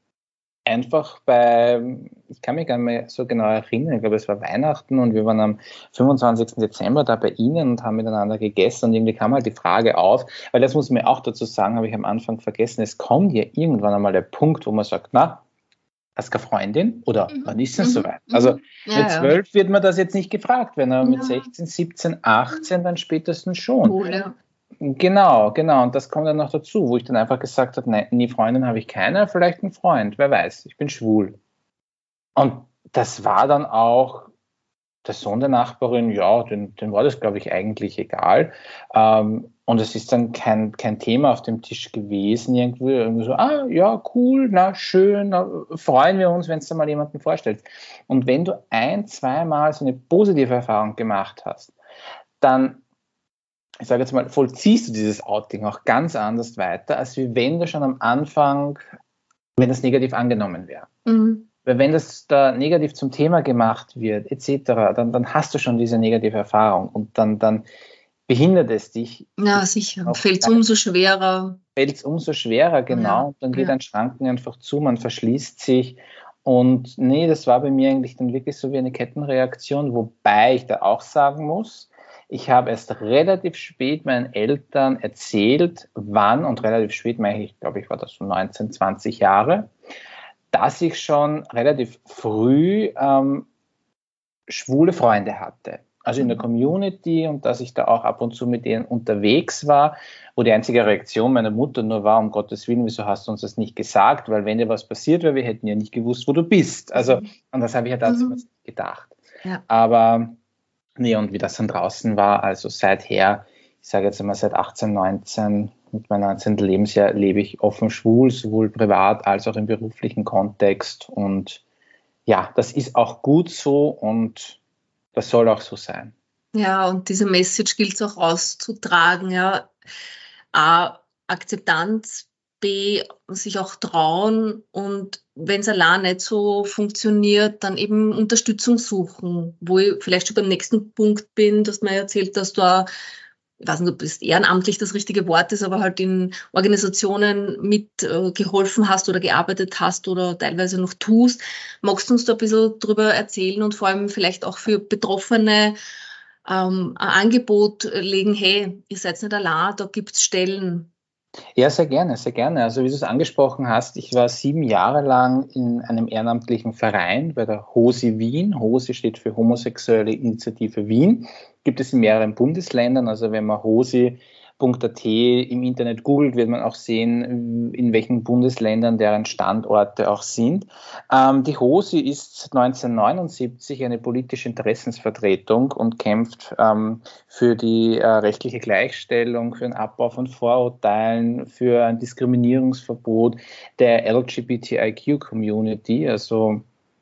einfach bei, ich kann mich gar nicht mehr so genau erinnern, ich glaube, es war Weihnachten und wir waren am fünfundzwanzigsten Dezember da bei ihnen und haben miteinander gegessen und irgendwie kam halt die Frage auf, weil das muss man auch dazu sagen, habe ich am Anfang vergessen, es kommt ja irgendwann einmal der Punkt, wo man sagt, na, hast du keine Freundin? Oder mhm. wann ist es mhm. soweit? Also ja, mit zwölf ja. wird man das jetzt nicht gefragt, wenn er ja. mit sechzehn, siebzehn, achtzehn dann spätestens schon.
Cool, ja.
Genau, genau. Und das kommt dann noch dazu, wo ich dann einfach gesagt habe, nein, nie Freundin habe ich keine, vielleicht einen Freund, wer weiß, ich bin schwul. Und das war dann auch der Sohn der Nachbarin, ja, den, den war das, glaube ich, eigentlich egal. Ähm, und es ist dann kein, kein Thema auf dem Tisch gewesen, irgendwie, irgendwie so, ah, ja, cool, na, schön, na, freuen wir uns, wenn es da mal jemanden vorstellt. Und wenn du ein, zweimal so eine positive Erfahrung gemacht hast, dann, ich sage jetzt mal, vollziehst du dieses Outing auch ganz anders weiter, als wie wenn du schon am Anfang, wenn das negativ angenommen wäre.
Mhm.
Weil wenn das da negativ zum Thema gemacht wird, et cetera, dann, dann hast du schon diese negative Erfahrung und dann, dann behindert es dich.
Ja, sicher. Fällt es umso schwerer.
Fällt es umso schwerer, genau.
Ja,
Und dann geht
ja.
ein Schranken einfach zu, man verschließt sich. Und nee, das war bei mir eigentlich dann wirklich so wie eine Kettenreaktion, wobei ich da auch sagen muss, ich habe erst relativ spät meinen Eltern erzählt, wann, und relativ spät meine ich, glaube ich, war das so neunzehn, zwanzig Jahre, dass ich schon relativ früh ähm, schwule Freunde hatte. Also in der Community, und dass ich da auch ab und zu mit denen unterwegs war, wo die einzige Reaktion meiner Mutter nur war, um Gottes Willen, wieso hast du uns das nicht gesagt? Weil wenn dir was passiert wäre, wir hätten ja nicht gewusst, wo du bist. Also, und das habe ich ja dazu
Mhm.
gedacht.
Ja.
Aber, nee, und wie das dann draußen war, also seither, ich sage jetzt einmal seit achtzehn, neunzehn, mit meinem neunzehnten Lebensjahr lebe ich offen schwul, sowohl privat als auch im beruflichen Kontext. Und ja, das ist auch gut so und das soll auch so sein.
Ja, und diese Message gilt es auch rauszutragen, ja. A, Akzeptanz, B, sich auch trauen, und wenn es allein nicht so funktioniert, dann eben Unterstützung suchen, wo ich vielleicht schon beim nächsten Punkt bin, dass man erzählt, dass du auch, ich weiß nicht, ob das ehrenamtlich das richtige Wort ist, aber halt in Organisationen mitgeholfen äh, hast oder gearbeitet hast oder teilweise noch tust. Magst du uns da ein bisschen drüber erzählen und vor allem vielleicht auch für Betroffene ähm, ein Angebot legen, hey, ihr seid nicht allein, da gibt es Stellen.
Ja, sehr gerne, sehr gerne. Also wie du es angesprochen hast, ich war sieben Jahre lang in einem ehrenamtlichen Verein bei der HOSI Wien. HOSI steht für Homosexuelle Initiative Wien. Gibt es in mehreren Bundesländern. Also wenn man hosi punkt a t im Internet googelt, wird man auch sehen, in welchen Bundesländern deren Standorte auch sind. Ähm, die HOSI ist neunzehnhundertneunundsiebzig eine politische Interessensvertretung und kämpft ähm, für die äh, rechtliche Gleichstellung, für den Abbau von Vorurteilen, für ein Diskriminierungsverbot der L G B T I Q-Community. Also,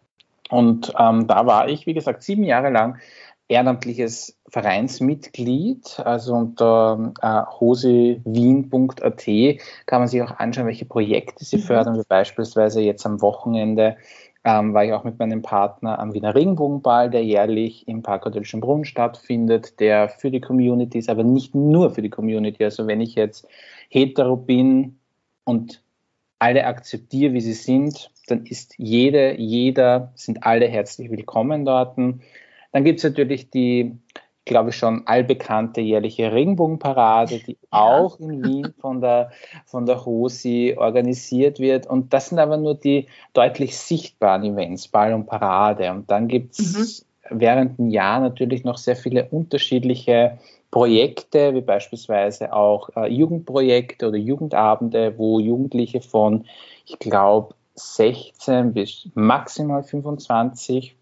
und ähm, da war ich, wie gesagt, sieben Jahre lang ehrenamtliches Vereinsmitglied, also unter äh, hosi wien punkt a t kann man sich auch anschauen, welche Projekte sie fördern, wie beispielsweise jetzt am Wochenende ähm, war ich auch mit meinem Partner am Wiener Regenbogenball, der jährlich im Parkhotel Schönbrunn stattfindet, der für die Community ist, aber nicht nur für die Community. Also wenn ich jetzt hetero bin und alle akzeptiere, wie sie sind, dann ist jede, jeder, sind alle herzlich willkommen dort. Dann gibt es natürlich die, glaube ich, schon allbekannte jährliche Regenbogenparade, die ja auch in Wien von der, von der HOSI organisiert wird. Und das sind aber nur die deutlich sichtbaren Events, Ball und Parade. Und dann gibt es mhm. während dem Jahr natürlich noch sehr viele unterschiedliche Projekte, wie beispielsweise auch äh, Jugendprojekte oder Jugendabende, wo Jugendliche von, ich glaube, sechzehn bis maximal fünfundzwanzig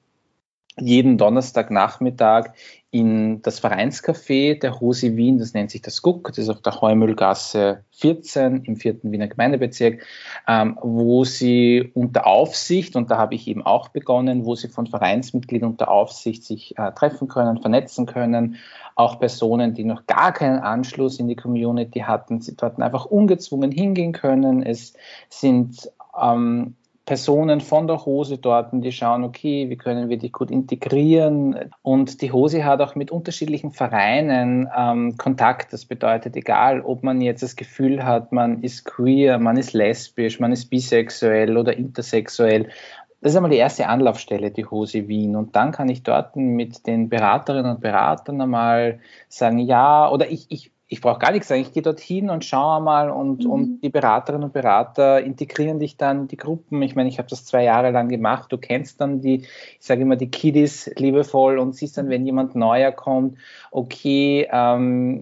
jeden Donnerstagnachmittag in das Vereinscafé der HOSI Wien, das nennt sich das Guck, das ist auf der Heumühlgasse vierzehn im vierten Wiener Gemeindebezirk, ähm, wo sie unter Aufsicht, und da habe ich eben auch begonnen, wo sie von Vereinsmitgliedern unter Aufsicht sich äh, treffen können, vernetzen können, auch Personen, die noch gar keinen Anschluss in die Community hatten, sie dort einfach ungezwungen hingehen können. Es sind ähm, Personen von der HOSI dort, die schauen, okay, wie können wir die gut integrieren? Und die HOSI hat auch mit unterschiedlichen Vereinen ähm, Kontakt. Das bedeutet, egal, ob man jetzt das Gefühl hat, man ist queer, man ist lesbisch, man ist bisexuell oder intersexuell. Das ist einmal die erste Anlaufstelle, die HOSI Wien. Und dann kann ich dort mit den Beraterinnen und Beratern einmal sagen, ja, oder ich, ich Ich brauche gar nichts sagen, ich gehe dorthin und schaue mal und, mhm. und die Beraterinnen und Berater integrieren dich dann, die Gruppen. Ich meine, ich habe das zwei Jahre lang gemacht. Du kennst dann die, ich sage immer, die Kiddies liebevoll und siehst dann, wenn jemand neuer kommt, okay, ähm,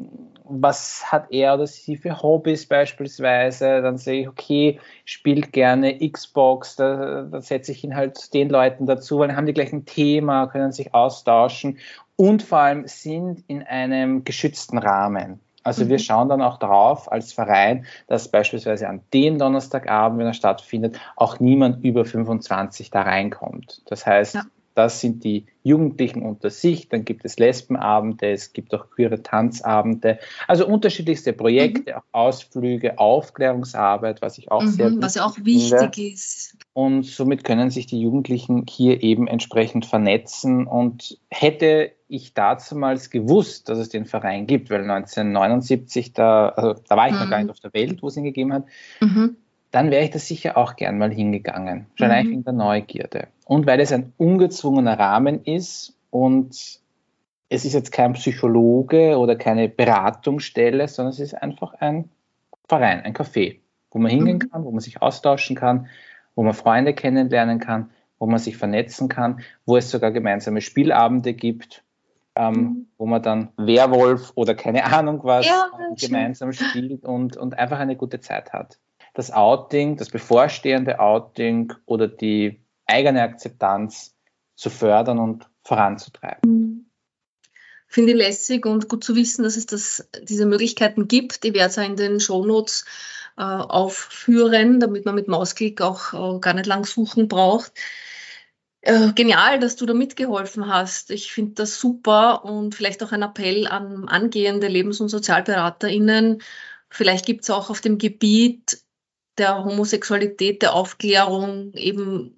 was hat er oder sie für Hobbys beispielsweise, dann sehe ich, okay, spielt gerne Xbox, da, da setze ich ihn halt den Leuten dazu, weil dann haben die gleich ein Thema, können sich austauschen und vor allem sind in einem geschützten Rahmen. Also mhm. wir schauen dann auch darauf als Verein, dass beispielsweise an dem Donnerstagabend, wenn er stattfindet, auch niemand über fünfundzwanzig da reinkommt. Das heißt, ja. Das sind die Jugendlichen unter sich, dann gibt es Lesbenabende, es gibt auch queere Tanzabende, also unterschiedlichste Projekte, mhm. auch Ausflüge, Aufklärungsarbeit, was ich auch mhm, sehr
was ja auch wichtig
finde.
ist.
Und somit können sich die Jugendlichen hier eben entsprechend vernetzen. Und hätte ich damals gewusst, dass es den Verein gibt, weil neunzehnhundertneunundsiebzig, da, also da war ich mhm. noch gar nicht auf der Welt, wo es ihn gegeben hat, mhm. dann wäre ich da sicher auch gern mal hingegangen. Schon mhm. eigentlich in der Neugierde. Und weil es ein ungezwungener Rahmen ist und es ist jetzt kein Psychologe oder keine Beratungsstelle, sondern es ist einfach ein Verein, ein Café, wo man hingehen mhm. kann, wo man sich austauschen kann, wo man Freunde kennenlernen kann, wo man sich vernetzen kann, wo es sogar gemeinsame Spielabende gibt, ähm, mhm. wo man dann Werwolf oder keine Ahnung was
ja,
gemeinsam spielt und, und einfach eine gute Zeit hat. Das Outing, das bevorstehende Outing oder die eigene Akzeptanz zu fördern und voranzutreiben.
Finde ich lässig und gut zu wissen, dass es das, diese Möglichkeiten gibt. Ich werde es auch in den Shownotes äh, aufführen, damit man mit Mausklick auch äh, gar nicht lang suchen braucht. Äh, genial, dass du da mitgeholfen hast. Ich finde das super und vielleicht auch ein Appell an angehende Lebens- und SozialberaterInnen. Vielleicht gibt es auch auf dem Gebiet der Homosexualität, der Aufklärung eben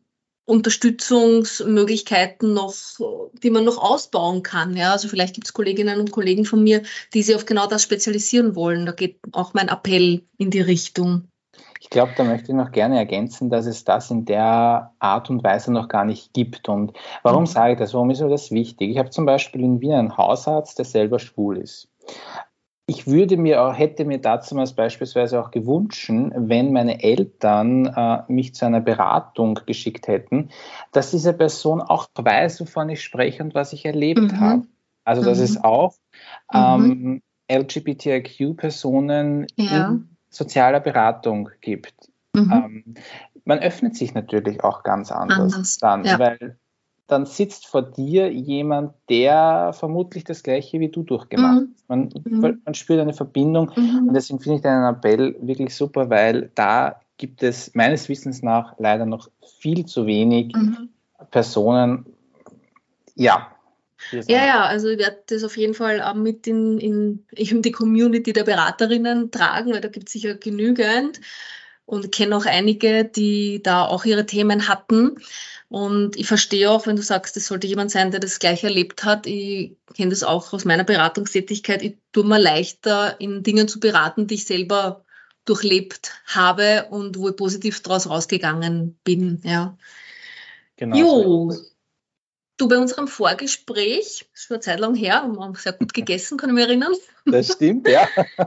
Unterstützungsmöglichkeiten noch, die man noch ausbauen kann. Ja, also vielleicht gibt es Kolleginnen und Kollegen von mir, die sich auf genau das spezialisieren wollen. Da geht auch mein Appell in die Richtung.
Ich glaube, da möchte ich noch gerne ergänzen, dass es das in der Art und Weise noch gar nicht gibt. Und warum mhm. sage ich das? Warum ist mir das wichtig? Ich habe zum Beispiel in Wien einen Hausarzt, der selber schwul ist. Ich würde mir auch, hätte mir dazu mal beispielsweise auch gewünscht, wenn meine Eltern äh, mich zu einer Beratung geschickt hätten, dass diese Person auch weiß, wovon ich spreche und was ich erlebt mhm. habe. Also dass mhm. es auch ähm, mhm. L G B T I Q-Personen
ja.
in sozialer Beratung gibt. Mhm. Ähm, man öffnet sich natürlich auch ganz anders,
anders.
dann,
Ja.
weil dann sitzt vor dir jemand, der vermutlich das Gleiche wie du durchgemacht hast. Man, mhm. man spürt eine Verbindung mhm. und deswegen finde ich deinen Appell wirklich super, weil da gibt es meines Wissens nach leider noch viel zu wenig mhm. Personen. Ja.
Ja, ja, also ich werde das auf jeden Fall auch mit in, in, in die Community der Beraterinnen tragen, weil da gibt es sicher genügend und kenne auch einige, die da auch ihre Themen hatten. Und ich verstehe auch, wenn du sagst, es sollte jemand sein, der das gleich erlebt hat. Ich kenne das auch aus meiner Beratungstätigkeit. Ich tue mir leichter, in Dingen zu beraten, die ich selber durchlebt habe und wo ich positiv daraus rausgegangen bin. Ja.
Genau.
Jo. Du, bei unserem Vorgespräch, schon eine Zeit lang her, wir haben sehr gut gegessen, kann ich mich erinnern.
Das stimmt, ja.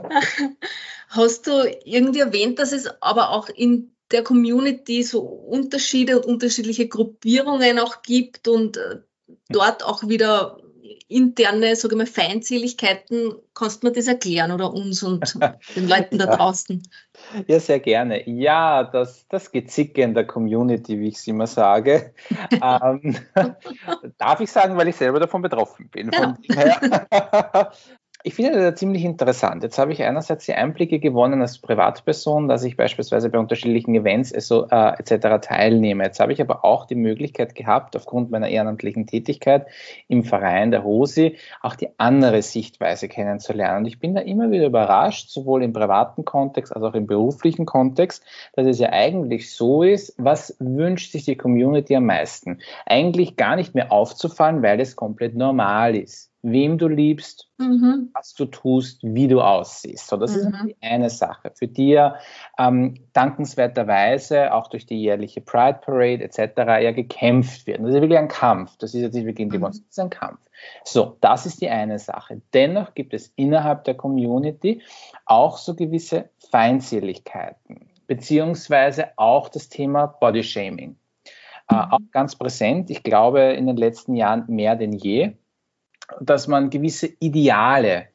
Hast du irgendwie erwähnt, dass es aber auch in der Community so Unterschiede und unterschiedliche Gruppierungen auch gibt und dort auch wieder interne, sage ich mal, Feindseligkeiten? Kannst du mir das erklären oder uns und den Leuten da draußen?
Ja, sehr gerne. Ja, das, das Gezicke in der Community, wie ich es immer sage, ähm, darf ich sagen, weil ich selber davon betroffen bin.
Genau.
Von dem her. Ich finde das ziemlich interessant. Jetzt habe ich einerseits die Einblicke gewonnen als Privatperson, dass ich beispielsweise bei unterschiedlichen Events also, äh, et cetera teilnehme. Jetzt habe ich aber auch die Möglichkeit gehabt, aufgrund meiner ehrenamtlichen Tätigkeit im Verein der Hosi, auch die andere Sichtweise kennenzulernen. Und ich bin da immer wieder überrascht, sowohl im privaten Kontext als auch im beruflichen Kontext, dass es ja eigentlich so ist, was wünscht sich die Community am meisten? Eigentlich gar nicht mehr aufzufallen, weil es komplett normal ist. Wem du liebst, mhm. was du tust, wie du aussiehst. So, das mhm. ist die eine Sache, für die ja ähm, dankenswerterweise auch durch die jährliche Pride Parade et cetera ja gekämpft wird. Das ist wirklich ein Kampf. Das ist jetzt nicht wirklich ein Demonstration, das ist ein Kampf. So, das ist die eine Sache. Dennoch gibt es innerhalb der Community auch so gewisse Feindseligkeiten, beziehungsweise auch das Thema Bodyshaming. Mhm. Äh, auch ganz präsent, ich glaube in den letzten Jahren mehr denn je, dass man gewisse Ideale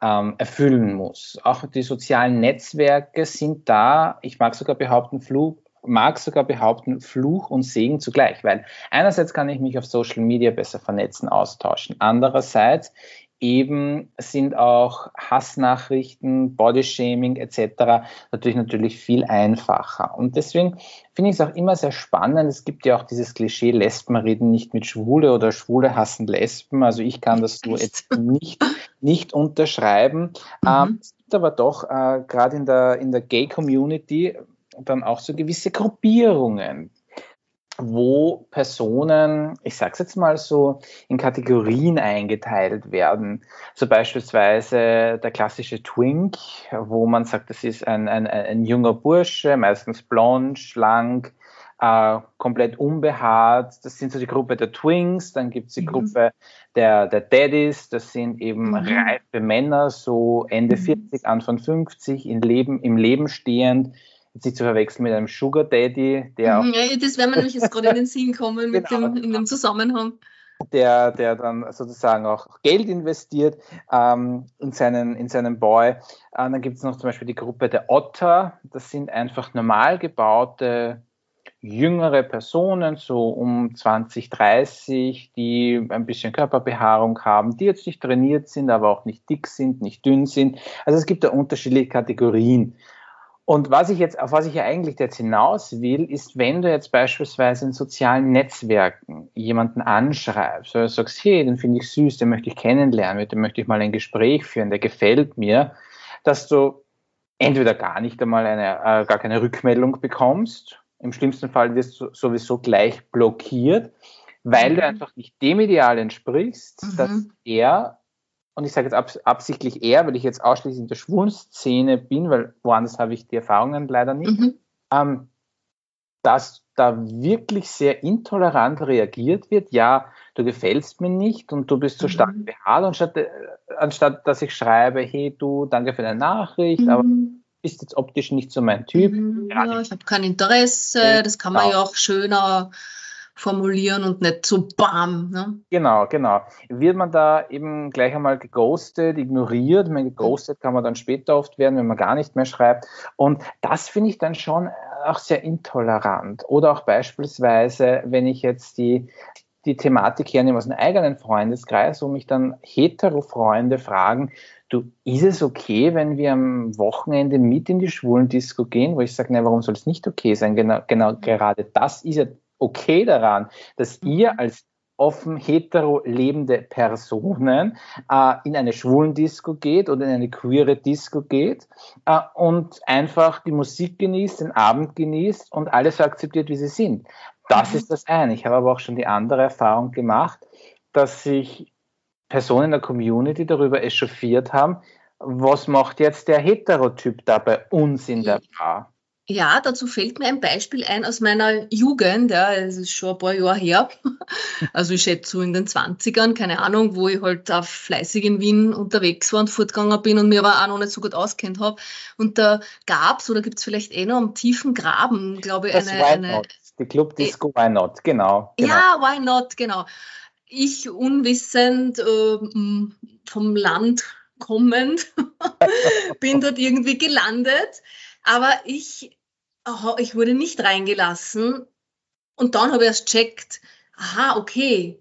ähm, erfüllen muss. Auch die sozialen Netzwerke sind da, ich mag sogar behaupten, Fluch, mag sogar behaupten, Fluch und Segen zugleich, weil einerseits kann ich mich auf Social Media besser vernetzen, austauschen. Andererseits eben sind auch Hassnachrichten, Bodyshaming et cetera natürlich natürlich viel einfacher. Und deswegen finde ich es auch immer sehr spannend. Es gibt ja auch dieses Klischee, Lesben reden nicht mit Schwule oder Schwule hassen Lesben. Also ich kann das so jetzt nicht, nicht unterschreiben. Mhm. Ähm, es gibt aber doch äh, gerade in der, in der Gay-Community dann auch so gewisse Gruppierungen, wo Personen, ich sage es jetzt mal so, in Kategorien eingeteilt werden. So beispielsweise der klassische Twink, wo man sagt, das ist ein, ein, ein junger Bursche, meistens blond, schlank, äh, komplett unbehaart. Das sind so die Gruppe der Twinks. Dann gibt es die mhm. Gruppe der, der Daddies. Das sind eben mhm. reife Männer, so Ende mhm. vierzig, Anfang fünfzig, in Leben, im Leben stehend. Jetzt nicht zu verwechseln mit einem Sugar Daddy, der
mhm, ja, das wäre mir nämlich jetzt gerade in den Sinn kommen mit genau, dem, in dem Zusammenhang.
Der, der dann sozusagen auch Geld investiert ähm, in, seinen, in seinen Boy. Äh, dann gibt es noch zum Beispiel die Gruppe der Otter. Das sind einfach normal gebaute, jüngere Personen, so um zwanzig, dreißig, die ein bisschen Körperbehaarung haben, die jetzt nicht trainiert sind, aber auch nicht dick sind, nicht dünn sind. Also es gibt da unterschiedliche Kategorien. Und was ich jetzt, auf was ich ja eigentlich jetzt hinaus will, ist, wenn du jetzt beispielsweise in sozialen Netzwerken jemanden anschreibst oder sagst, hey, den finde ich süß, den möchte ich kennenlernen, mit dem möchte ich mal ein Gespräch führen, der gefällt mir, dass du entweder gar nicht einmal eine, äh, gar keine Rückmeldung bekommst, im schlimmsten Fall wirst du sowieso gleich blockiert, weil mhm. du einfach nicht dem Ideal entsprichst, mhm. dass er, und ich sage jetzt abs- absichtlich er, weil ich jetzt ausschließlich in der Schwulenszene bin, weil woanders habe ich die Erfahrungen leider nicht, mhm. ähm, dass da wirklich sehr intolerant reagiert wird. Ja, du gefällst mir nicht und du bist so stark mhm. behaart, und statt, äh, anstatt dass ich schreibe, hey du, danke für deine Nachricht, mhm. aber bist jetzt optisch nicht so mein Typ.
Mhm. Ja, ich habe kein Interesse, das kann man ja auch schöner formulieren und nicht so bam. Ne?
Genau, genau. Wird man da eben gleich einmal geghostet, ignoriert, man geghostet kann man dann später oft werden, wenn man gar nicht mehr schreibt. Und das finde ich dann schon auch sehr intolerant. Oder auch beispielsweise, wenn ich jetzt die, die Thematik hernehme aus einem eigenen Freundeskreis, wo mich dann hetero-Freunde fragen, du, ist es okay, wenn wir am Wochenende mit in die Schwulendisco gehen? Wo ich sage, ne, warum soll es nicht okay sein? Genau, genau gerade das ist ja okay daran, dass ihr als offen hetero lebende Personen äh, in eine Schwulendisco geht oder in eine queere Disco geht äh, und einfach die Musik genießt, den Abend genießt und alles so akzeptiert, wie sie sind. Das mhm. ist das eine. Ich habe aber auch schon die andere Erfahrung gemacht, dass sich Personen in der Community darüber echauffiert haben, was macht jetzt der Heterotyp da bei uns in der Bar?
Ja, dazu fällt mir ein Beispiel ein aus meiner Jugend, ja, es ist schon ein paar Jahre her, also ich schätze so in den zwanzigern, keine Ahnung, wo ich halt auch fleißig in Wien unterwegs war und fortgegangen bin und mir aber auch noch nicht so gut auskennt habe. Und da gab's oder gibt's vielleicht eh noch am tiefen Graben, glaube ich,
das
eine...
Why
eine
Not, die Club-Disco Why Not, genau, genau.
Ja, Why Not, genau. Ich unwissend äh, vom Land kommend bin dort irgendwie gelandet. Aber ich, aha, ich wurde nicht reingelassen und dann habe ich erst gecheckt, aha, okay,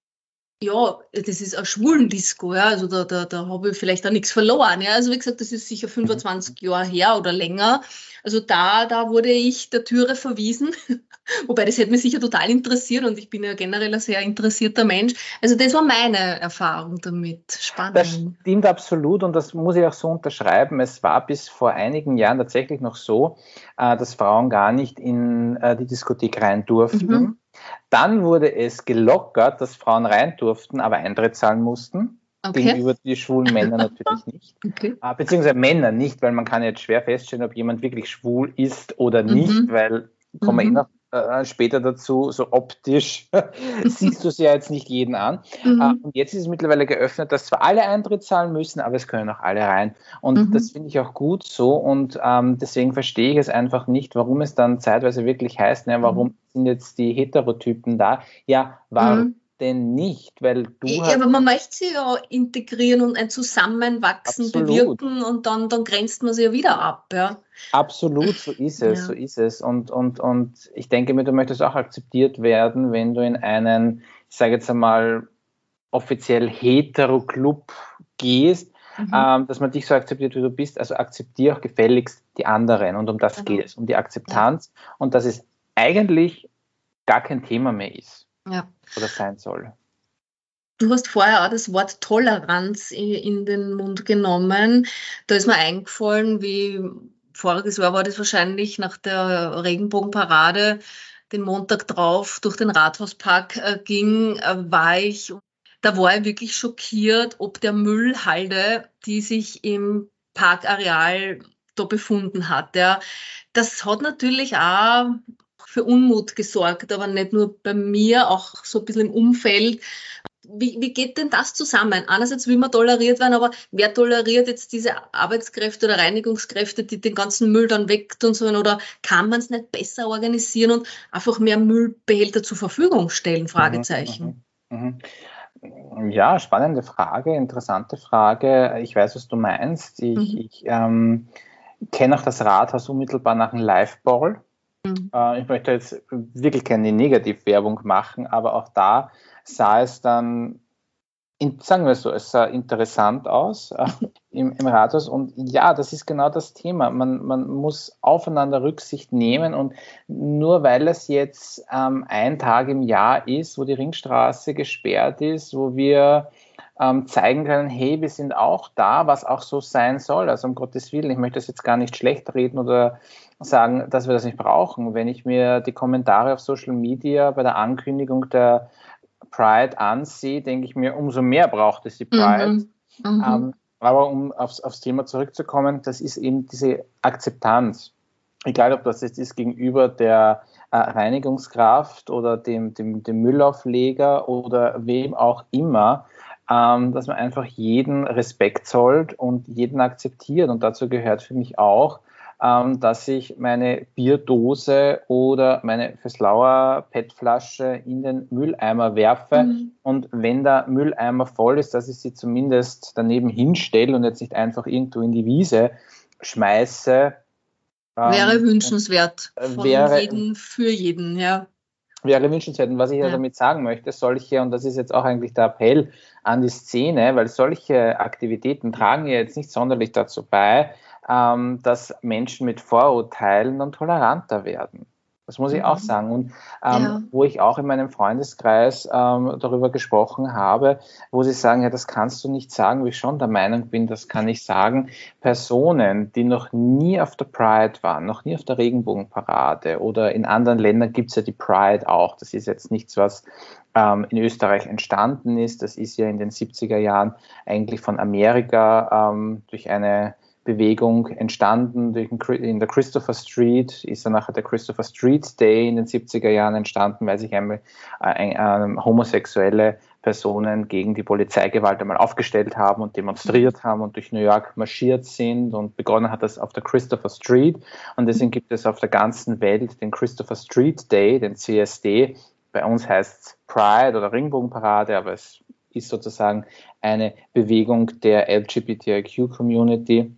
ja, das ist eine Schwulendisco, ja, also da, da, da habe ich vielleicht auch nichts verloren, ja, also wie gesagt, das ist sicher fünfundzwanzig Jahre her oder länger, also da, da wurde ich der Türe verwiesen, wobei das hätte mich sicher total interessiert und ich bin ja generell ein sehr interessierter Mensch, also das war meine Erfahrung damit, spannend.
Das stimmt absolut und das muss ich auch so unterschreiben, es war bis vor einigen Jahren tatsächlich noch so, dass Frauen gar nicht in die Diskothek rein durften. Mhm. Dann wurde es gelockert, dass Frauen rein durften, aber Eintritt zahlen mussten. Okay. Gegenüber die schwulen Männer natürlich nicht. Okay. Beziehungsweise Männer nicht, weil man kann jetzt schwer feststellen, ob jemand wirklich schwul ist oder nicht, mhm. weil, kommen wir mhm. eh noch äh, später dazu, so optisch siehst du es ja jetzt nicht jeden an. Mhm. Äh, und jetzt ist es mittlerweile geöffnet, dass zwar alle Eintritt zahlen müssen, aber es können auch alle rein. Und mhm. das finde ich auch gut so und ähm, deswegen verstehe ich es einfach nicht, warum es dann zeitweise wirklich heißt, ne, warum mhm. sind jetzt die Heterotypen da? Ja, warum? Mhm. denn nicht? Weil du
Ja,
hast
aber man möchte sie ja integrieren und ein Zusammenwachsen
absolut,
bewirken und dann, dann grenzt man sie ja wieder ab. Ja.
absolut, so ist es, so
Ja.
ist es. Und, und, und ich denke mir, du möchtest auch akzeptiert werden, wenn du in einen, ich sage jetzt einmal, offiziell hetero-Club gehst,
Mhm.
ähm, dass man dich so akzeptiert, wie du bist. Also akzeptiere auch gefälligst die anderen. Und um das
Genau.
geht es, um die
Ja.
Akzeptanz. Und dass es eigentlich gar kein Thema mehr ist
Ja.
oder sein soll.
Du hast vorher auch das Wort Toleranz i- in den Mund genommen. Da ist mir eingefallen, wie voriges Jahr war das wahrscheinlich nach der Regenbogenparade, den Montag drauf durch den Rathauspark äh, ging, äh, war ich, da war ich wirklich schockiert, ob der Müllhalde, die sich im Parkareal da befunden hat. Ja. Das hat natürlich auch für Unmut gesorgt, aber nicht nur bei mir, auch so ein bisschen im Umfeld. Wie, wie geht denn das zusammen? Einerseits will man toleriert werden, aber wer toleriert jetzt diese Arbeitskräfte oder Reinigungskräfte, die den ganzen Müll dann wegtun sollen? Oder kann man es nicht besser organisieren und einfach mehr Müllbehälter zur Verfügung stellen?
Mhm,
Fragezeichen.
mhm, mhm. Ja, spannende Frage, interessante Frage. Ich weiß, was du meinst. Ich,
Mhm.
ich ähm, kenne auch das Rathaus unmittelbar nach dem Liveball.
Mhm.
Äh, ich möchte jetzt wirklich keine Negativwerbung machen, aber auch da sah es dann, in, sagen wir so, es sah interessant aus äh, im, im Rathaus. Und ja, das ist genau das Thema. Man, man muss aufeinander Rücksicht nehmen und nur weil es jetzt ähm, ein Tag im Jahr ist, wo die Ringstraße gesperrt ist, wo wir ähm, zeigen können, hey, wir sind auch da, was auch so sein soll. Also um Gottes Willen, ich möchte das jetzt gar nicht schlecht reden oder sagen, dass wir das nicht brauchen. Wenn ich mir die Kommentare auf Social Media bei der Ankündigung der Pride ansehe, denke ich mir, umso mehr braucht es die Pride.
Mhm. Mhm.
Ähm, aber um aufs, aufs Thema zurückzukommen, das ist eben diese Akzeptanz. Egal, ob das jetzt ist gegenüber der äh, Reinigungskraft oder dem, dem, dem Müllaufleger oder wem auch immer, ähm, dass man einfach jeden Respekt zollt und jeden akzeptiert. Und dazu gehört für mich auch, ähm, dass ich meine Bierdose oder meine Veslauer P E T-Flasche in den Mülleimer werfe.
Mhm.
Und wenn der Mülleimer voll ist, dass ich sie zumindest daneben hinstelle und jetzt nicht einfach irgendwo in die Wiese schmeiße,
Wäre
ähm,
wünschenswert von
wäre,
jedem für jeden, ja.
wäre wünschenswert. Und was ich ja
Ja.
damit sagen möchte, solche, und das ist jetzt auch eigentlich der Appell an die Szene, weil solche Aktivitäten tragen ja jetzt nicht sonderlich dazu bei, ähm, dass Menschen mit Vorurteilen dann toleranter werden. Das muss ich auch
Mhm.
sagen. Und ähm,
Ja.
wo ich auch in meinem Freundeskreis ähm, darüber gesprochen habe, wo sie sagen, ja, das kannst du nicht sagen, wie ich schon der Meinung bin, das kann ich sagen. Personen, die noch nie auf der Pride waren, noch nie auf der Regenbogenparade oder in anderen Ländern gibt es ja die Pride auch. Das ist jetzt nichts, was ähm, in Österreich entstanden ist. Das ist ja in den siebziger Jahren eigentlich von Amerika ähm, durch eine Bewegung entstanden. In der Christopher Street ist dann nachher der Christopher Street Day in den siebziger Jahren entstanden, weil sich einmal äh, äh, homosexuelle Personen gegen die Polizeigewalt einmal aufgestellt haben und demonstriert haben und durch New York marschiert sind, und begonnen hat das auf der Christopher Street, und deswegen gibt es auf der ganzen Welt den Christopher Street Day, den C S D. Bei uns heißt es Pride oder Regenbogenparade, aber es ist sozusagen eine Bewegung der L G B T I Q Community.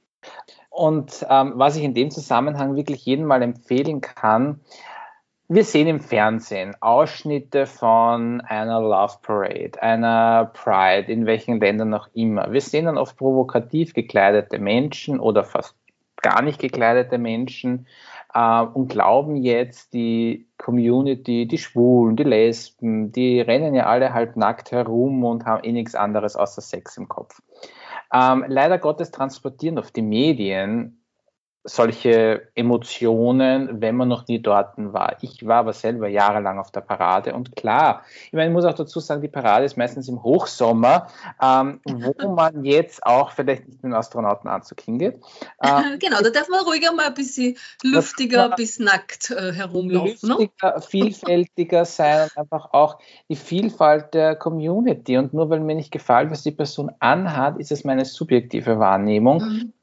Und ähm, was ich in dem Zusammenhang wirklich jedem mal empfehlen kann: Wir sehen im Fernsehen Ausschnitte von einer Love Parade, einer Pride, in welchen Ländern auch immer. Wir sehen dann oft provokativ gekleidete Menschen oder fast gar nicht gekleidete Menschen äh, und glauben jetzt, die Community, die Schwulen, die Lesben, die rennen ja alle halb nackt herum und haben eh nichts anderes außer Sex im Kopf. Ähm, leider Gottes transportieren auf die Medien solche Emotionen, wenn man noch nie dort war. Ich war aber selber jahrelang auf der Parade, und klar, ich meine, ich muss auch dazu sagen, die Parade ist meistens im Hochsommer, ähm, wo man jetzt auch vielleicht nicht mit dem Astronautenanzug hingeht. Ähm,
Genau, da darf man ruhiger mal ein bisschen luftiger bis nackt äh, herumlaufen, ne?
lüftiger, vielfältiger sein und einfach auch die Vielfalt der Community. Und nur weil mir nicht gefällt, was die Person anhat, ist es meine subjektive Wahrnehmung.
Mhm.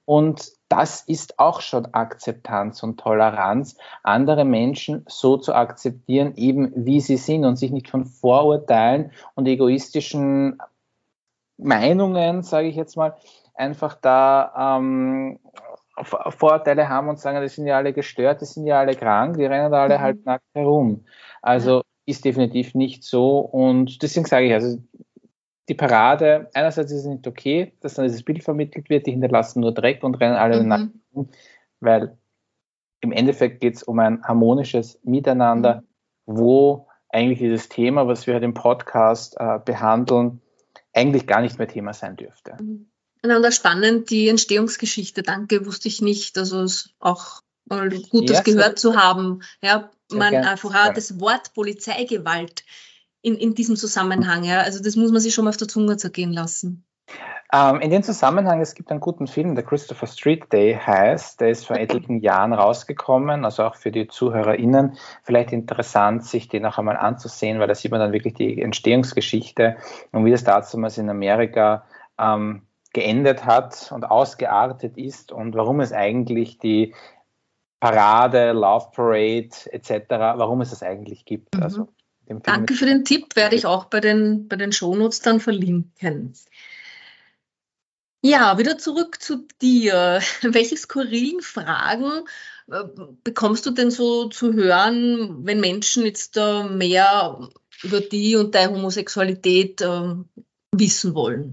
Und das ist auch schon Akzeptanz und Toleranz, andere Menschen so zu akzeptieren, eben wie sie sind und sich nicht von Vorurteilen und egoistischen Meinungen, sage ich jetzt mal, einfach da ähm, Vorurteile haben und sagen, die sind ja alle gestört, die sind ja alle krank, die rennen da alle mhm. halt nackt herum. Also ja. Ist definitiv nicht so und deswegen sage ich, also die Parade, einerseits ist es nicht okay, dass dann dieses Bild vermittelt wird, die hinterlassen nur Dreck und rennen alle mhm. nackt herum, weil im Endeffekt geht es um ein harmonisches Miteinander, mhm. wo eigentlich dieses Thema, was wir halt im Podcast äh, behandeln, eigentlich gar nicht mehr Thema sein dürfte.
Mhm. Und spannend, die Entstehungsgeschichte, danke, wusste ich nicht. Also es ist auch gut, das ja, gehört so zu haben. Ja, man einfach hat das Wort Polizeigewalt in, in diesem Zusammenhang. Ja. Also das muss man sich schon mal auf der Zunge zergehen lassen.
Ähm, in dem Zusammenhang, es gibt einen guten Film, der Christopher Street Day heißt, der ist vor etlichen Jahren rausgekommen, also auch für die ZuhörerInnen vielleicht interessant, sich den auch einmal anzusehen, weil da sieht man dann wirklich die Entstehungsgeschichte und wie das damals in Amerika ähm, geendet hat und ausgeartet ist und warum es eigentlich die Parade, Love Parade et cetera, warum es das eigentlich gibt.
Mhm.
Also,
danke für den Tipp, werde ich auch bei den, bei den Shownotes dann verlinken. Ja, wieder zurück zu dir. Welche skurrilen Fragen äh, bekommst du denn so zu hören, wenn Menschen jetzt äh, mehr über die und deine Homosexualität äh, wissen wollen?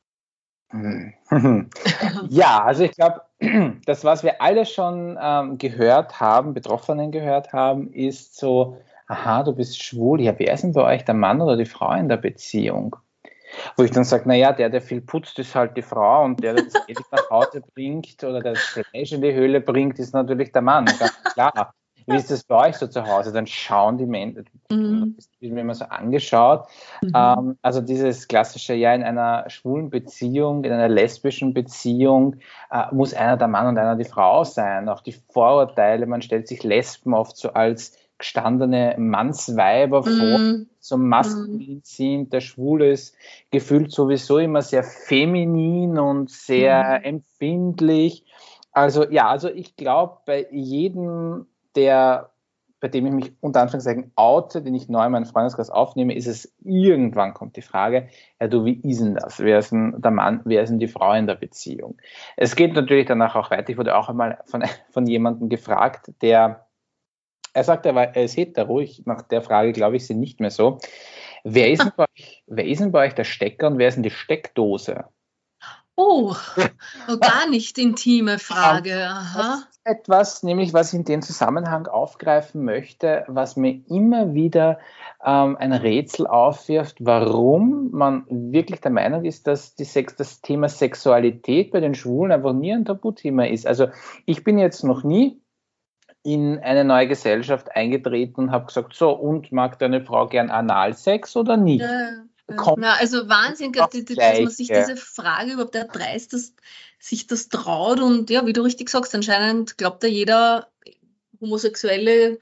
Ja, also ich glaube, das, was wir alle schon ähm, gehört haben, Betroffenen gehört haben, ist so, aha, du bist schwul, ja, wer ist denn bei euch der Mann oder die Frau in der Beziehung? Wo ich dann sage, naja, der, der viel putzt, ist halt die Frau und der, der das Geld nach Hause bringt oder das Fleisch in die Höhle bringt, ist natürlich der Mann, ganz klar. Wie ist das bei euch so zu Hause? Dann schauen die Menschen, mhm. das wird mir immer so angeschaut. Mhm. Ähm, also dieses klassische, ja, in einer schwulen Beziehung, in einer lesbischen Beziehung äh, muss einer der Mann und einer die Frau sein. Auch die Vorurteile, man stellt sich Lesben oft so als gestandene Mannsweiber mm. vor, so maskulin mm. sind. Der Schwule ist gefühlt sowieso immer sehr feminin und sehr mm. empfindlich. Also ja, also ich glaube, bei jedem, der, bei dem ich mich unter Anführungszeichen oute, den ich neu in meinen Freundeskreis aufnehme, ist es, irgendwann kommt die Frage, ja du, wie ist denn das? Wer ist denn der Mann, wer ist denn die Frau in der Beziehung? Es geht natürlich danach auch weiter. Ich wurde auch einmal von, von jemandem gefragt, der Er sagt, er, war, er ist hetero, ich, nach der Frage glaube ich, sind nicht mehr so. Wer ist, denn bei euch, wer ist denn bei euch der Stecker und wer ist denn die Steckdose?
Oh, gar nicht intime Frage. Aha.
Das ist etwas, nämlich was ich in dem Zusammenhang aufgreifen möchte, was mir immer wieder ähm, ein Rätsel aufwirft, warum man wirklich der Meinung ist, dass die Sex, das Thema Sexualität bei den Schwulen einfach nie ein Tabuthema ist. Also ich bin jetzt noch nie in eine neue Gesellschaft eingetreten und habe gesagt, so, und mag deine Frau gern Analsex oder nicht?
Ja, ja. Na, also Wahnsinn, dass, dass man sich diese Frage überhaupt erdreist, dass sich das traut und ja, wie du richtig sagst, anscheinend glaubt ja jeder Homosexuelle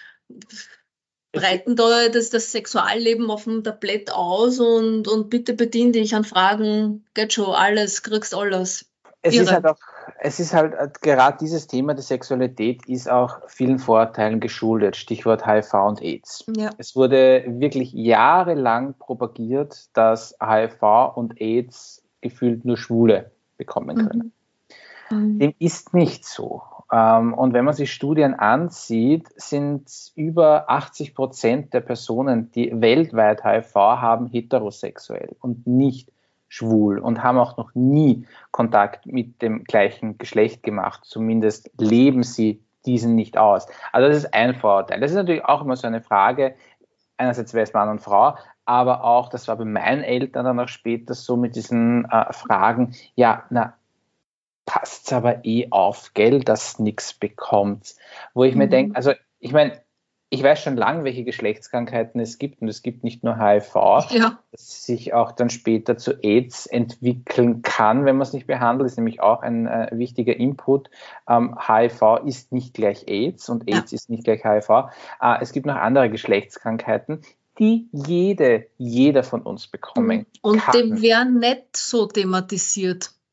breiten da das, das Sexualleben auf dem Tablett aus und, und bitte bedien dich an Fragen, geht schon, alles, kriegst alles.
Es ist halt auch, es ist halt gerade dieses Thema der Sexualität ist auch vielen Vorurteilen geschuldet, Stichwort H I V und AIDS. Ja. Es wurde wirklich jahrelang propagiert, dass H I V und AIDS gefühlt nur Schwule bekommen können. Mhm. Dem ist nicht so. Und wenn man sich Studien ansieht, sind über achtzig Prozent der Personen, die weltweit H I V haben, heterosexuell und nicht schwul und haben auch noch nie Kontakt mit dem gleichen Geschlecht gemacht. Zumindest leben sie diesen nicht aus. Also das ist ein Vorurteil. Das ist natürlich auch immer so eine Frage, einerseits wer ist Mann und Frau, aber auch, das war bei meinen Eltern dann auch später so mit diesen äh, Fragen, ja, na, passt's aber eh auf, gell, dass nichts bekommt. Wo ich mhm. mir denke, also ich meine, ich weiß schon lange, welche Geschlechtskrankheiten es gibt und es gibt nicht nur H I V, ja. das sich auch dann später zu AIDS entwickeln kann, wenn man es nicht behandelt, ist nämlich auch ein äh, wichtiger Input. Ähm, H I V ist nicht gleich AIDS und AIDS ja. ist nicht gleich H I V. Äh, es gibt noch andere Geschlechtskrankheiten, die jede, jeder von uns bekommen
und
kann.
Und dem wäre nicht so thematisiert.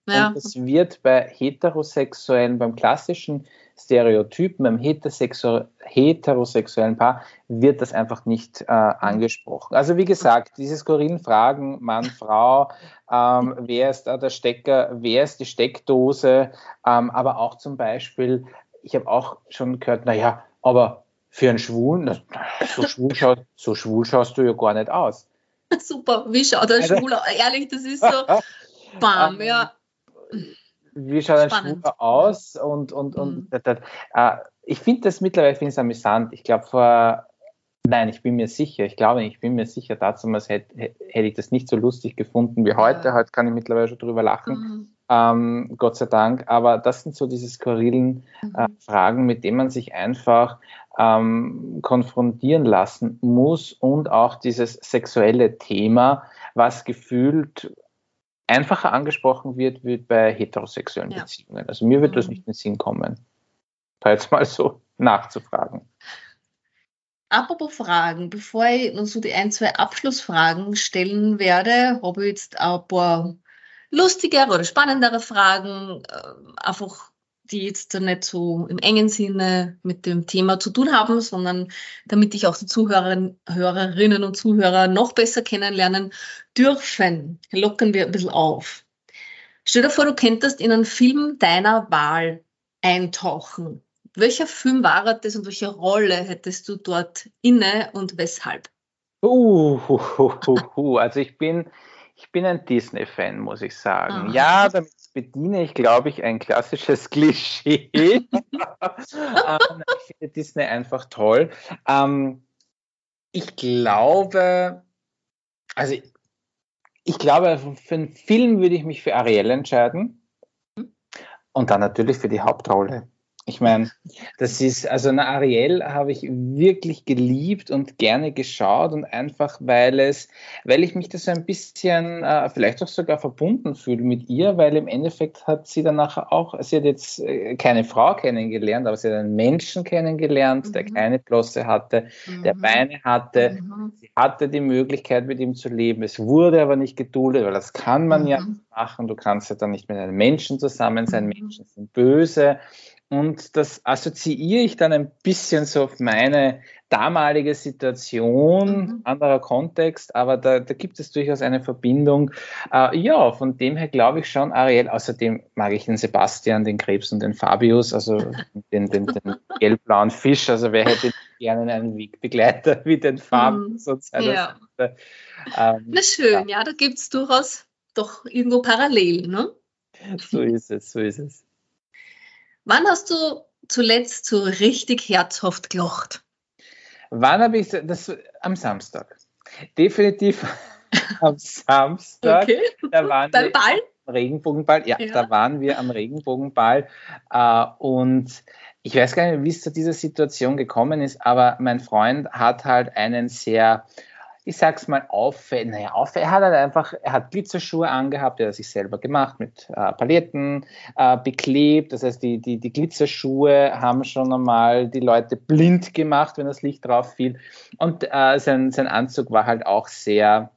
Ja.
Und das wird bei heterosexuellen, beim klassischen Stereotypen, beim heterosexu heterosexuellen Paar, wird das einfach nicht äh, angesprochen. Also wie gesagt, diese skurrilen Fragen, Mann, Frau, ähm, wer ist da der Stecker, wer ist die Steckdose, ähm, aber auch zum Beispiel, ich habe auch schon gehört, naja, aber für einen Schwulen, so schwul, schaust, so schwul schaust du ja gar nicht aus.
Super, wie schaut ein
Also,
Schwuler? Ehrlich, das ist so, bam,
ähm,
ja.
wie schaut ein
Spannend.
Schwuler aus? Und, und, und
Mhm.
das, das, äh, ich finde das mittlerweile finde ich amüsant. Ich glaube, vor, nein, ich bin mir sicher, ich glaube nicht, ich bin mir sicher, damals hätte, hätte ich das nicht so lustig gefunden wie heute.
Ja.
Heute kann ich mittlerweile schon drüber lachen.
Mhm.
Ähm, Gott sei Dank. Aber das sind so diese skurrilen äh,
Mhm.
Fragen, mit denen man sich einfach ähm, konfrontieren lassen muss, und auch dieses sexuelle Thema, was gefühlt einfacher angesprochen wird, wird bei heterosexuellen
Ja.
Beziehungen. Also mir wird das
Mhm.
nicht in den Sinn kommen, da jetzt mal so nachzufragen.
Apropos Fragen, bevor ich noch so die ein, zwei Abschlussfragen stellen werde, habe ich jetzt ein paar lustigere oder spannendere Fragen, äh, einfach die jetzt nicht so im engen Sinne mit dem Thema zu tun haben, sondern damit ich auch die Zuhörerinnen Hörerinnen und Zuhörer noch besser kennenlernen dürfen. Lockern wir ein bisschen auf. Stell dir vor, du könntest in einen Film deiner Wahl eintauchen. Welcher Film war das und welche Rolle hättest du dort inne und weshalb?
Uh, hu, hu, hu, hu. Also ich bin, ich bin ein Disney-Fan, muss ich sagen. Ja,
Aha.
damit bediene ich, glaube ich, ein klassisches Klischee. ähm, ich finde Disney einfach toll. Ähm, ich glaube, also ich, ich glaube, für einen Film würde ich mich für Ariel entscheiden. Und dann natürlich für die Hauptrolle. Ich meine, das ist, also eine Ariel habe ich wirklich geliebt und gerne geschaut, und einfach, weil es, weil ich mich da so ein bisschen, äh, vielleicht auch sogar verbunden fühle mit ihr, weil im Endeffekt hat sie danach auch, sie hat jetzt äh, keine Frau kennengelernt, aber sie hat einen Menschen kennengelernt, der
Mhm.
keine Flosse hatte, der
Mhm.
Beine hatte.
Mhm.
Sie hatte die Möglichkeit, mit ihm zu leben. Es wurde aber nicht geduldet, weil das kann man ja
Mhm.
machen. Du kannst ja dann nicht mit einem Menschen zusammen sein.
Mhm.
Menschen sind böse. Und das assoziiere ich dann ein bisschen so auf meine damalige Situation,
Mhm.
anderer Kontext, aber da, da gibt es durchaus eine Verbindung. Äh, ja, von dem her glaube ich schon, Ariel. Außerdem mag ich den Sebastian, den Krebs und den Fabius, also den, den, den gelb-blauen Fisch. Also wer hätte gerne einen Wegbegleiter wie den
Mhm.
Fabius und seiner
Ja,
Seite?
na
Ähm, ja,
schön, ja, da gibt es durchaus doch irgendwo Parallelen, ne?
so ist es, so ist es.
Wann hast du zuletzt so richtig herzhaft gelacht?
Wann habe ich das? Am Samstag. Definitiv am Samstag.
Okay,
Da waren
beim
wir
Ball?
am Regenbogenball. Ja,
Ja.
da waren wir am Regenbogenball. Äh, und ich weiß gar nicht, wie es zu dieser Situation gekommen ist, aber mein Freund hat halt einen sehr, ich sag's mal, auffällig, naja, auffällig, er hat halt einfach, er hat Glitzerschuhe angehabt, er hat sich selber gemacht, mit äh, Paletten äh, beklebt. Das heißt, die, die, die Glitzerschuhe haben schon einmal die Leute blind gemacht, wenn das Licht drauf fiel. Und äh, sein, sein Anzug war halt auch sehr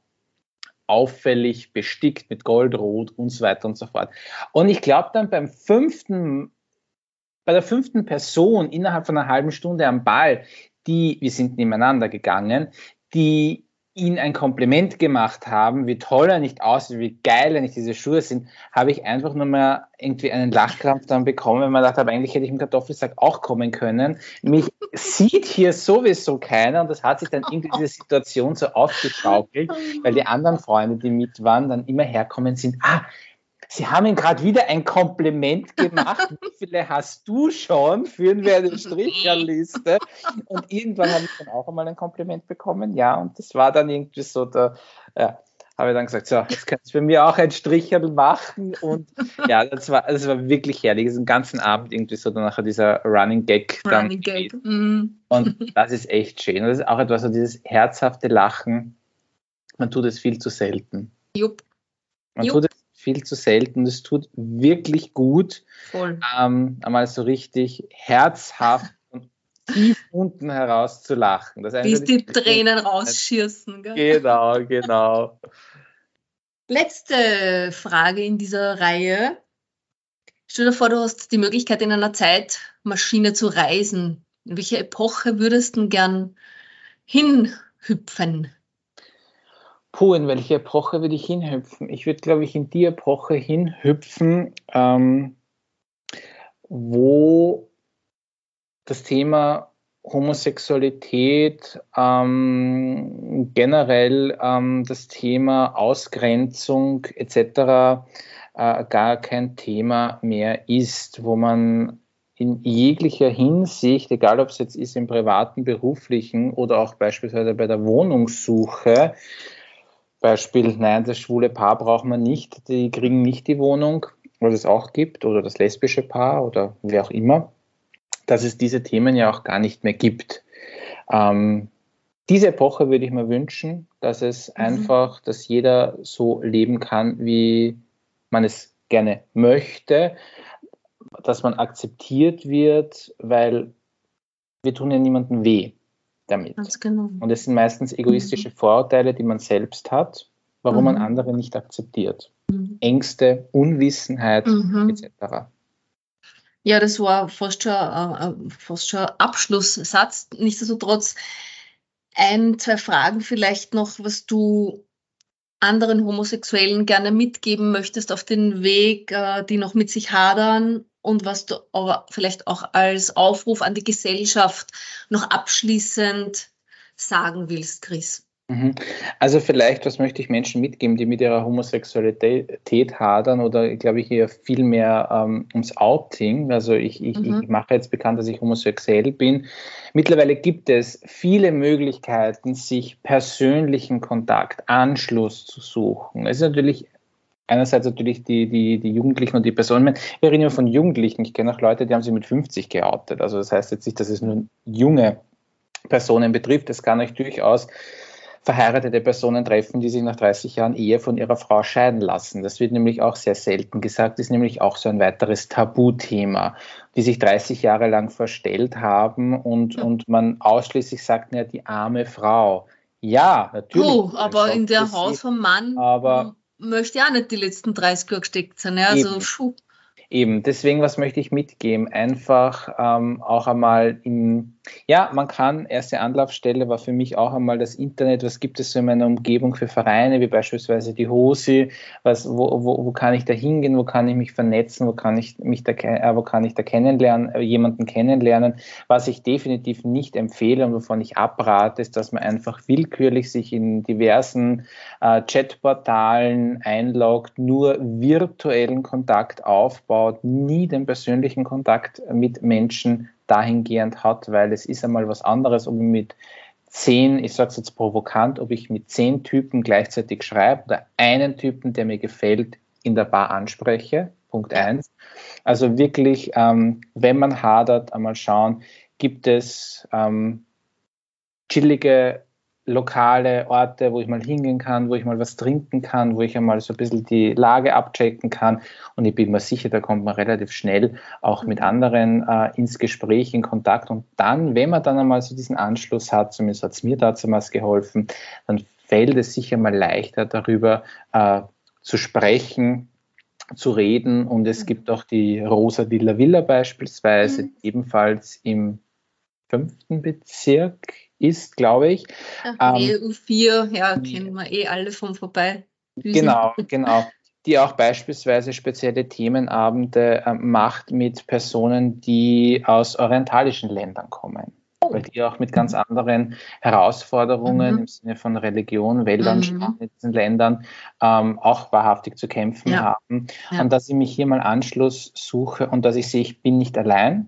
auffällig bestickt mit Goldrot und so weiter und so fort. Und ich glaube dann beim fünften, bei der fünften Person innerhalb von einer halben Stunde am Ball, die, wir sind nebeneinander gegangen, die ihn ein Kompliment gemacht haben, wie toll er nicht aussieht, wie geil er nicht diese Schuhe sind, habe ich einfach nur mal irgendwie einen Lachkrampf dann bekommen, weil man dachte, eigentlich hätte ich im Kartoffelsack auch kommen können. Mich sieht hier sowieso keiner, und das hat sich dann irgendwie diese Situation so aufgeschaukelt, weil die anderen Freunde, die mit waren, dann immer herkommen sind, ah, Sie haben ihm gerade wieder ein Kompliment gemacht. Wie viele hast du schon? Führen wir eine Stricherliste. Und irgendwann habe ich dann auch einmal ein Kompliment bekommen. Ja, und das war dann irgendwie so, da ja, habe ich dann gesagt, so, jetzt kannst du für mich auch ein Stricherl machen. Und ja, das war, das war wirklich herrlich. Den ganzen Abend irgendwie so dann nachher dieser Running Gag dann
Running Gag.
gewesen.
Mhm.
Und das ist echt schön. Und das ist auch etwas, so dieses herzhafte Lachen. Man tut es viel zu selten.
Jupp,
Man tut
jupp,
es viel zu selten. Es tut wirklich gut,
voll.
ähm, einmal so richtig herzhaft und tief unten heraus zu lachen. Das ist eine
Bis
der
die
schönsten
Tränen
Momente.
rausschießen, gell?
Genau, genau.
Letzte Frage in dieser Reihe. Stell dir vor, du hast die Möglichkeit, in einer Zeitmaschine zu reisen. In welche Epoche würdest du gern hinhüpfen?
Puh, in welche Epoche würde ich hinhüpfen? Ich würde, glaube ich, in die Epoche hinhüpfen, ähm, wo das Thema Homosexualität, ähm, generell ähm, das Thema Ausgrenzung et cetera äh, gar kein Thema mehr ist, wo man in jeglicher Hinsicht, egal ob es jetzt ist im privaten, beruflichen oder auch beispielsweise bei der Wohnungssuche, Beispiel, nein, das schwule Paar braucht man nicht, die kriegen nicht die Wohnung, was es auch gibt, oder das lesbische Paar oder wer auch immer, dass es diese Themen ja auch gar nicht mehr gibt. Ähm, diese Epoche würde ich mir wünschen, dass es mhm. einfach, dass jeder so leben kann, wie man es gerne möchte, dass man akzeptiert wird, weil wir tun ja niemandem weh damit.
Ganz genau.
Und es sind meistens egoistische mhm. Vorurteile, die man selbst hat, warum mhm. man andere nicht akzeptiert. Mhm. Ängste, Unwissenheit mhm. et cetera.
Ja, das war fast schon, äh, fast schon ein Abschlusssatz. Nichtsdestotrotz ein, zwei Fragen vielleicht noch, was du anderen Homosexuellen gerne mitgeben möchtest auf den Weg, äh, die noch mit sich hadern, und was du aber vielleicht auch als Aufruf an die Gesellschaft noch abschließend sagen willst, Chris.
Also vielleicht, was möchte ich Menschen mitgeben, die mit ihrer Homosexualität hadern, oder glaube ich hier viel mehr ähm, ums Outing. Also ich, ich, mhm. ich mache jetzt bekannt, dass ich homosexuell bin. Mittlerweile gibt es viele Möglichkeiten, sich persönlichen Kontakt, Anschluss zu suchen. Es ist natürlich einerseits natürlich die, die, die Jugendlichen und die Personen. Wir reden immer von Jugendlichen. Ich kenne auch Leute, die haben sich mit fünfzig geoutet. Also das heißt jetzt nicht, dass es nur junge Personen betrifft. Es kann euch durchaus verheiratete Personen treffen, die sich nach dreißig Jahren Ehe von ihrer Frau scheiden lassen. Das wird nämlich auch sehr selten gesagt, ist nämlich auch so ein weiteres Tabuthema, die sich dreißig Jahre lang verstellt haben und, ja. und man ausschließlich sagt, ja, die arme Frau. Ja, natürlich.
Oh, aber in der Haus vom Mann aber möchte ja nicht die letzten dreißig Jahre gesteckt sein. Ja? Also, puh.
Eben, deswegen, was möchte ich mitgeben? Einfach ähm, auch einmal im, ja, man kann, erste Anlaufstelle war für mich auch einmal das Internet. Was gibt es so in meiner Umgebung für Vereine, wie beispielsweise die Hosi? Was, wo, wo, wo kann ich da hingehen? Wo kann ich mich vernetzen? Wo kann ich mich da, äh, wo kann ich da kennenlernen, äh, jemanden kennenlernen? Was ich definitiv nicht empfehle und wovon ich abrate, ist, dass man einfach willkürlich sich in diversen äh, Chatportalen einloggt, nur virtuellen Kontakt aufbaut, nie den persönlichen Kontakt mit Menschen dahingehend hat, weil es ist einmal was anderes, ob ich mit zehn, ich sage es jetzt provokant, ob ich mit zehn Typen gleichzeitig schreibe oder einen Typen, der mir gefällt, in der Bar anspreche. Punkt eins. Also wirklich, ähm, wenn man hadert, einmal schauen, gibt es ähm, chillige lokale Orte, wo ich mal hingehen kann, wo ich mal was trinken kann, wo ich einmal so ein bisschen die Lage abchecken kann, und ich bin mir sicher, da kommt man relativ schnell auch mit anderen äh, ins Gespräch, in Kontakt, und dann, wenn man dann einmal so diesen Anschluss hat, zumindest hat es mir damals geholfen, dann fällt es sicher mal leichter, darüber äh, zu sprechen, zu reden, und es gibt auch die Rosa di la Villa beispielsweise, mhm. ebenfalls im fünften Bezirk ist, glaube ich.
Ja, ähm, E U vier, ja, kennen wir eh alle von vorbei.
Genau, genau. Die auch beispielsweise spezielle Themenabende äh, macht mit Personen, die aus orientalischen Ländern kommen. Oh. Weil die auch mit ganz anderen Herausforderungen mhm. im Sinne von Religion, Weltanschauung mhm. in diesen Ländern ähm, auch wahrhaftig zu kämpfen ja. haben. Ja. Und dass ich mich hier mal Anschluss suche und dass ich sehe, ich bin nicht allein.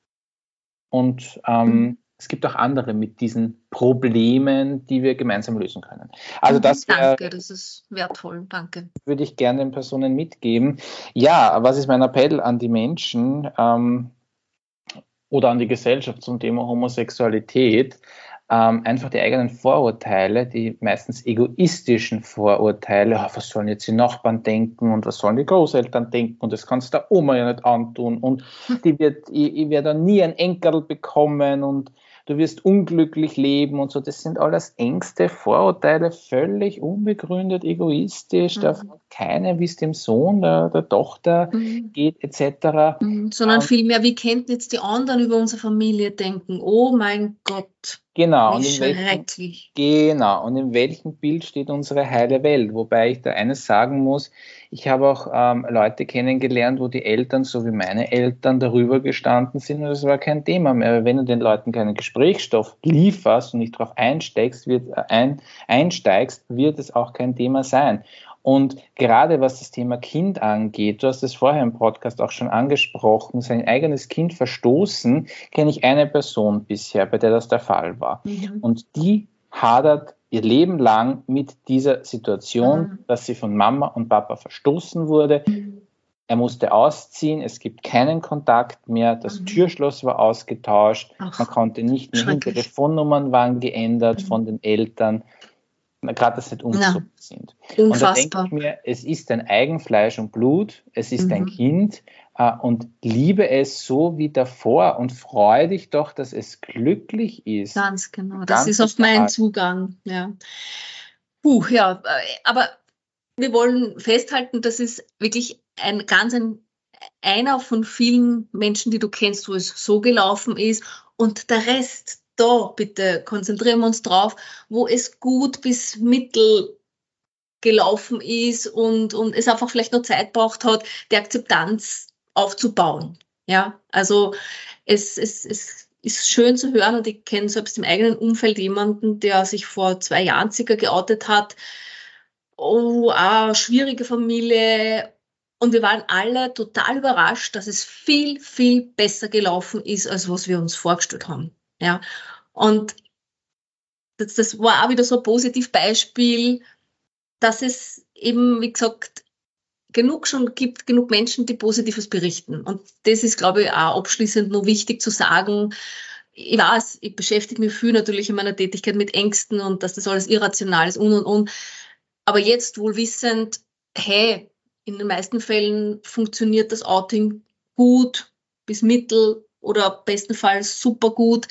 Und ähm, mhm. es gibt auch andere mit diesen Problemen, die wir gemeinsam lösen können. Also das wär,
danke, das ist wertvoll, danke.
Würde ich gerne den Personen mitgeben. Ja, was ist mein Appell an die Menschen ähm, oder an die Gesellschaft zum Thema Homosexualität? Ähm, einfach die eigenen Vorurteile, die meistens egoistischen Vorurteile, oh, was sollen jetzt die Nachbarn denken und was sollen die Großeltern denken und das kannst du der Oma ja nicht antun und die wird, ich, ich werde nie ein Enkel bekommen und du wirst unglücklich leben und so. Das sind alles Ängste, Vorurteile, völlig unbegründet, egoistisch. Mhm. Da fragt keiner, wie es dem Sohn, der, der Tochter mhm. geht, et cetera.
Mhm. Sondern ähm, vielmehr, wie könnten jetzt die anderen über unsere Familie denken? Oh mein Gott.
Genau,
wie
und in
schrecklich.
Welchem, genau, und in welchem Bild steht unsere heile Welt? Wobei ich da eines sagen muss, ich habe auch ähm, Leute kennengelernt, wo die Eltern, so wie meine Eltern, darüber gestanden sind und es war kein Thema mehr. Aber wenn du den Leuten keinen Gesprächsstoff lieferst und nicht darauf einsteigst, wird, äh, ein, einsteigst, wird es auch kein Thema sein. Und gerade was das Thema Kind angeht, du hast es vorher im Podcast auch schon angesprochen, sein eigenes Kind verstoßen, kenne ich eine Person bisher, bei der das der Fall war. Mhm. Und die hadert ihr Leben lang mit dieser Situation, mhm. dass sie von Mama und Papa verstoßen wurde. Mhm. Er musste ausziehen, es gibt keinen Kontakt mehr, das mhm. Türschloss war ausgetauscht, Ach, man konnte nicht mehr hin, Telefonnummern waren geändert mhm. von den Eltern. Gerade, dass nicht umgezogen ja. sind.
Unfassbar.
Und da denke ich mir, es ist dein Eigenfleisch und Blut, es ist mhm. dein Kind äh, und liebe es so wie davor und freue dich doch, dass es glücklich ist.
Ganz genau, das ist auch mein Art. Zugang. Ja. Puh, ja, aber wir wollen festhalten, das ist wirklich ein ganz ein, einer von vielen Menschen, die du kennst, wo es so gelaufen ist und der Rest, da bitte konzentrieren wir uns drauf, wo es gut bis mittel gelaufen ist und, und es einfach vielleicht noch Zeit braucht hat, die Akzeptanz aufzubauen. Ja, also es, es, es ist schön zu hören und ich kenne selbst im eigenen Umfeld jemanden, der sich vor zwei Jahren circa geoutet hat. Oh, ah, schwierige Familie. Und wir waren alle total überrascht, dass es viel, viel besser gelaufen ist, als was wir uns vorgestellt haben. Ja, und das, das war auch wieder so ein Positivbeispiel, dass es eben, wie gesagt, genug schon gibt, genug Menschen, die Positives berichten. Und das ist, glaube ich, auch abschließend noch wichtig zu sagen. Ich weiß, ich beschäftige mich viel natürlich in meiner Tätigkeit mit Ängsten und dass das alles irrational ist und und und. Aber jetzt wohl wissend, hey, in den meisten Fällen funktioniert das Outing gut bis mittel oder bestenfalls super gut.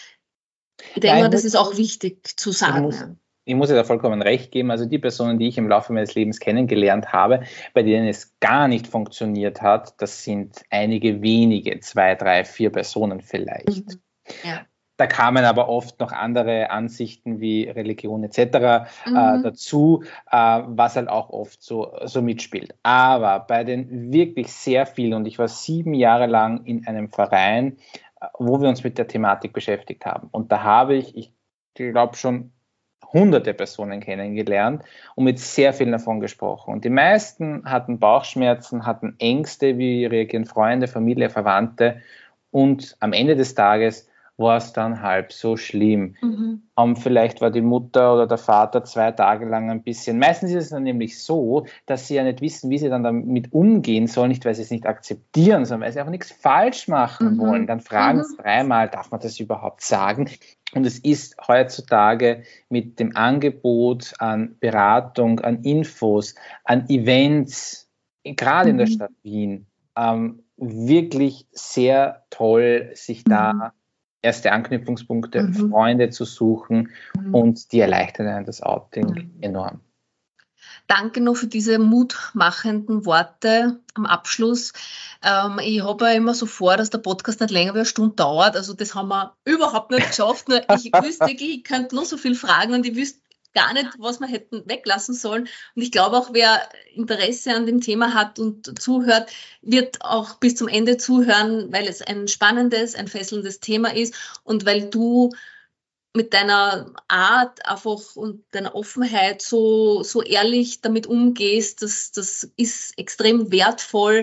Ich denke mal, das ist auch wichtig zu sagen.
Ich muss, ich muss dir da vollkommen recht geben. Also die Personen, die ich im Laufe meines Lebens kennengelernt habe, bei denen es gar nicht funktioniert hat, das sind einige wenige, zwei, drei, vier Personen vielleicht. Mhm. Ja. Da kamen aber oft noch andere Ansichten wie Religion et cetera mhm. äh, dazu, äh, was halt auch oft so, so mitspielt. Aber bei den wirklich sehr vielen, und ich war sieben Jahre lang in einem Verein, wo wir uns mit der Thematik beschäftigt haben. Und da habe ich, ich glaube, schon hunderte Personen kennengelernt und mit sehr vielen davon gesprochen. Und die meisten hatten Bauchschmerzen, hatten Ängste, wie reagieren Freunde, Familie, Verwandte. Und am Ende des Tages war es dann halb so schlimm. Mhm. Um, vielleicht war die Mutter oder der Vater zwei Tage lang ein bisschen, meistens ist es dann nämlich so, dass sie ja nicht wissen, wie sie dann damit umgehen sollen, nicht weil sie es nicht akzeptieren, sondern weil sie einfach nichts falsch machen mhm. wollen. Dann fragen mhm. sie dreimal, darf man das überhaupt sagen? Und es ist heutzutage mit dem Angebot an Beratung, an Infos, an Events, gerade mhm. in der Stadt Wien, ähm, wirklich sehr toll, sich mhm. da erste Anknüpfungspunkte, mhm. Freunde zu suchen mhm. und die erleichtern einem das Outing mhm. enorm.
Danke noch für diese mutmachenden Worte am Abschluss. Ähm, ich habe ja immer so vor, dass der Podcast nicht länger wie eine Stunde dauert. Also das haben wir überhaupt nicht geschafft. Nur ich wüsste wirklich, ich könnte nur so viel fragen und ich wüsste gar nicht, was wir hätten weglassen sollen. Und ich glaube auch, wer Interesse an dem Thema hat und zuhört, wird auch bis zum Ende zuhören, weil es ein spannendes, ein fesselndes Thema ist und weil du mit deiner Art einfach und deiner Offenheit so, so ehrlich damit umgehst, das, das ist extrem wertvoll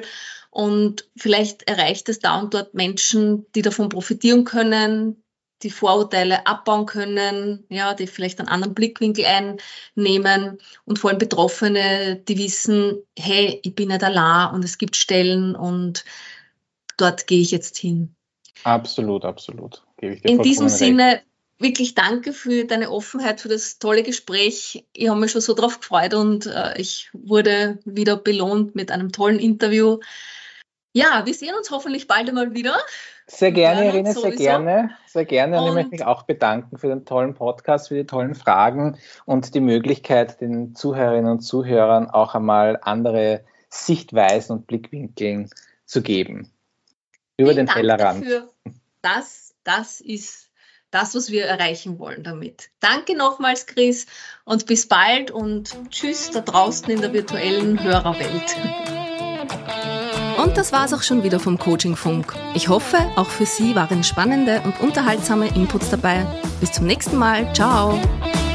und vielleicht erreicht es da und dort Menschen, die davon profitieren können, die Vorurteile abbauen können, ja, die vielleicht einen anderen Blickwinkel einnehmen und vor allem Betroffene, die wissen, hey, ich bin nicht allein und es gibt Stellen und dort gehe ich jetzt hin.
Absolut, absolut. Gebe ich dir
In diesem
recht.
Sinne wirklich danke für deine Offenheit, für das tolle Gespräch. Ich habe mich schon so drauf gefreut und äh, ich wurde wieder belohnt mit einem tollen Interview. Ja, wir sehen uns hoffentlich bald einmal wieder.
Sehr gerne, Irene, sehr gerne, sehr gerne. Und, und ich möchte mich auch bedanken für den tollen Podcast, für die tollen Fragen und die Möglichkeit, den Zuhörerinnen und Zuhörern auch einmal andere Sichtweisen und Blickwinkeln zu geben. Über den Tellerrand.
Dafür. Das, das ist das, was wir erreichen wollen damit. Danke nochmals, Chris, und bis bald und tschüss da draußen in der virtuellen Hörerwelt.
Und das war's auch schon wieder vom Coaching-Funk. Ich hoffe, auch für Sie waren spannende und unterhaltsame Inputs dabei. Bis zum nächsten Mal. Ciao!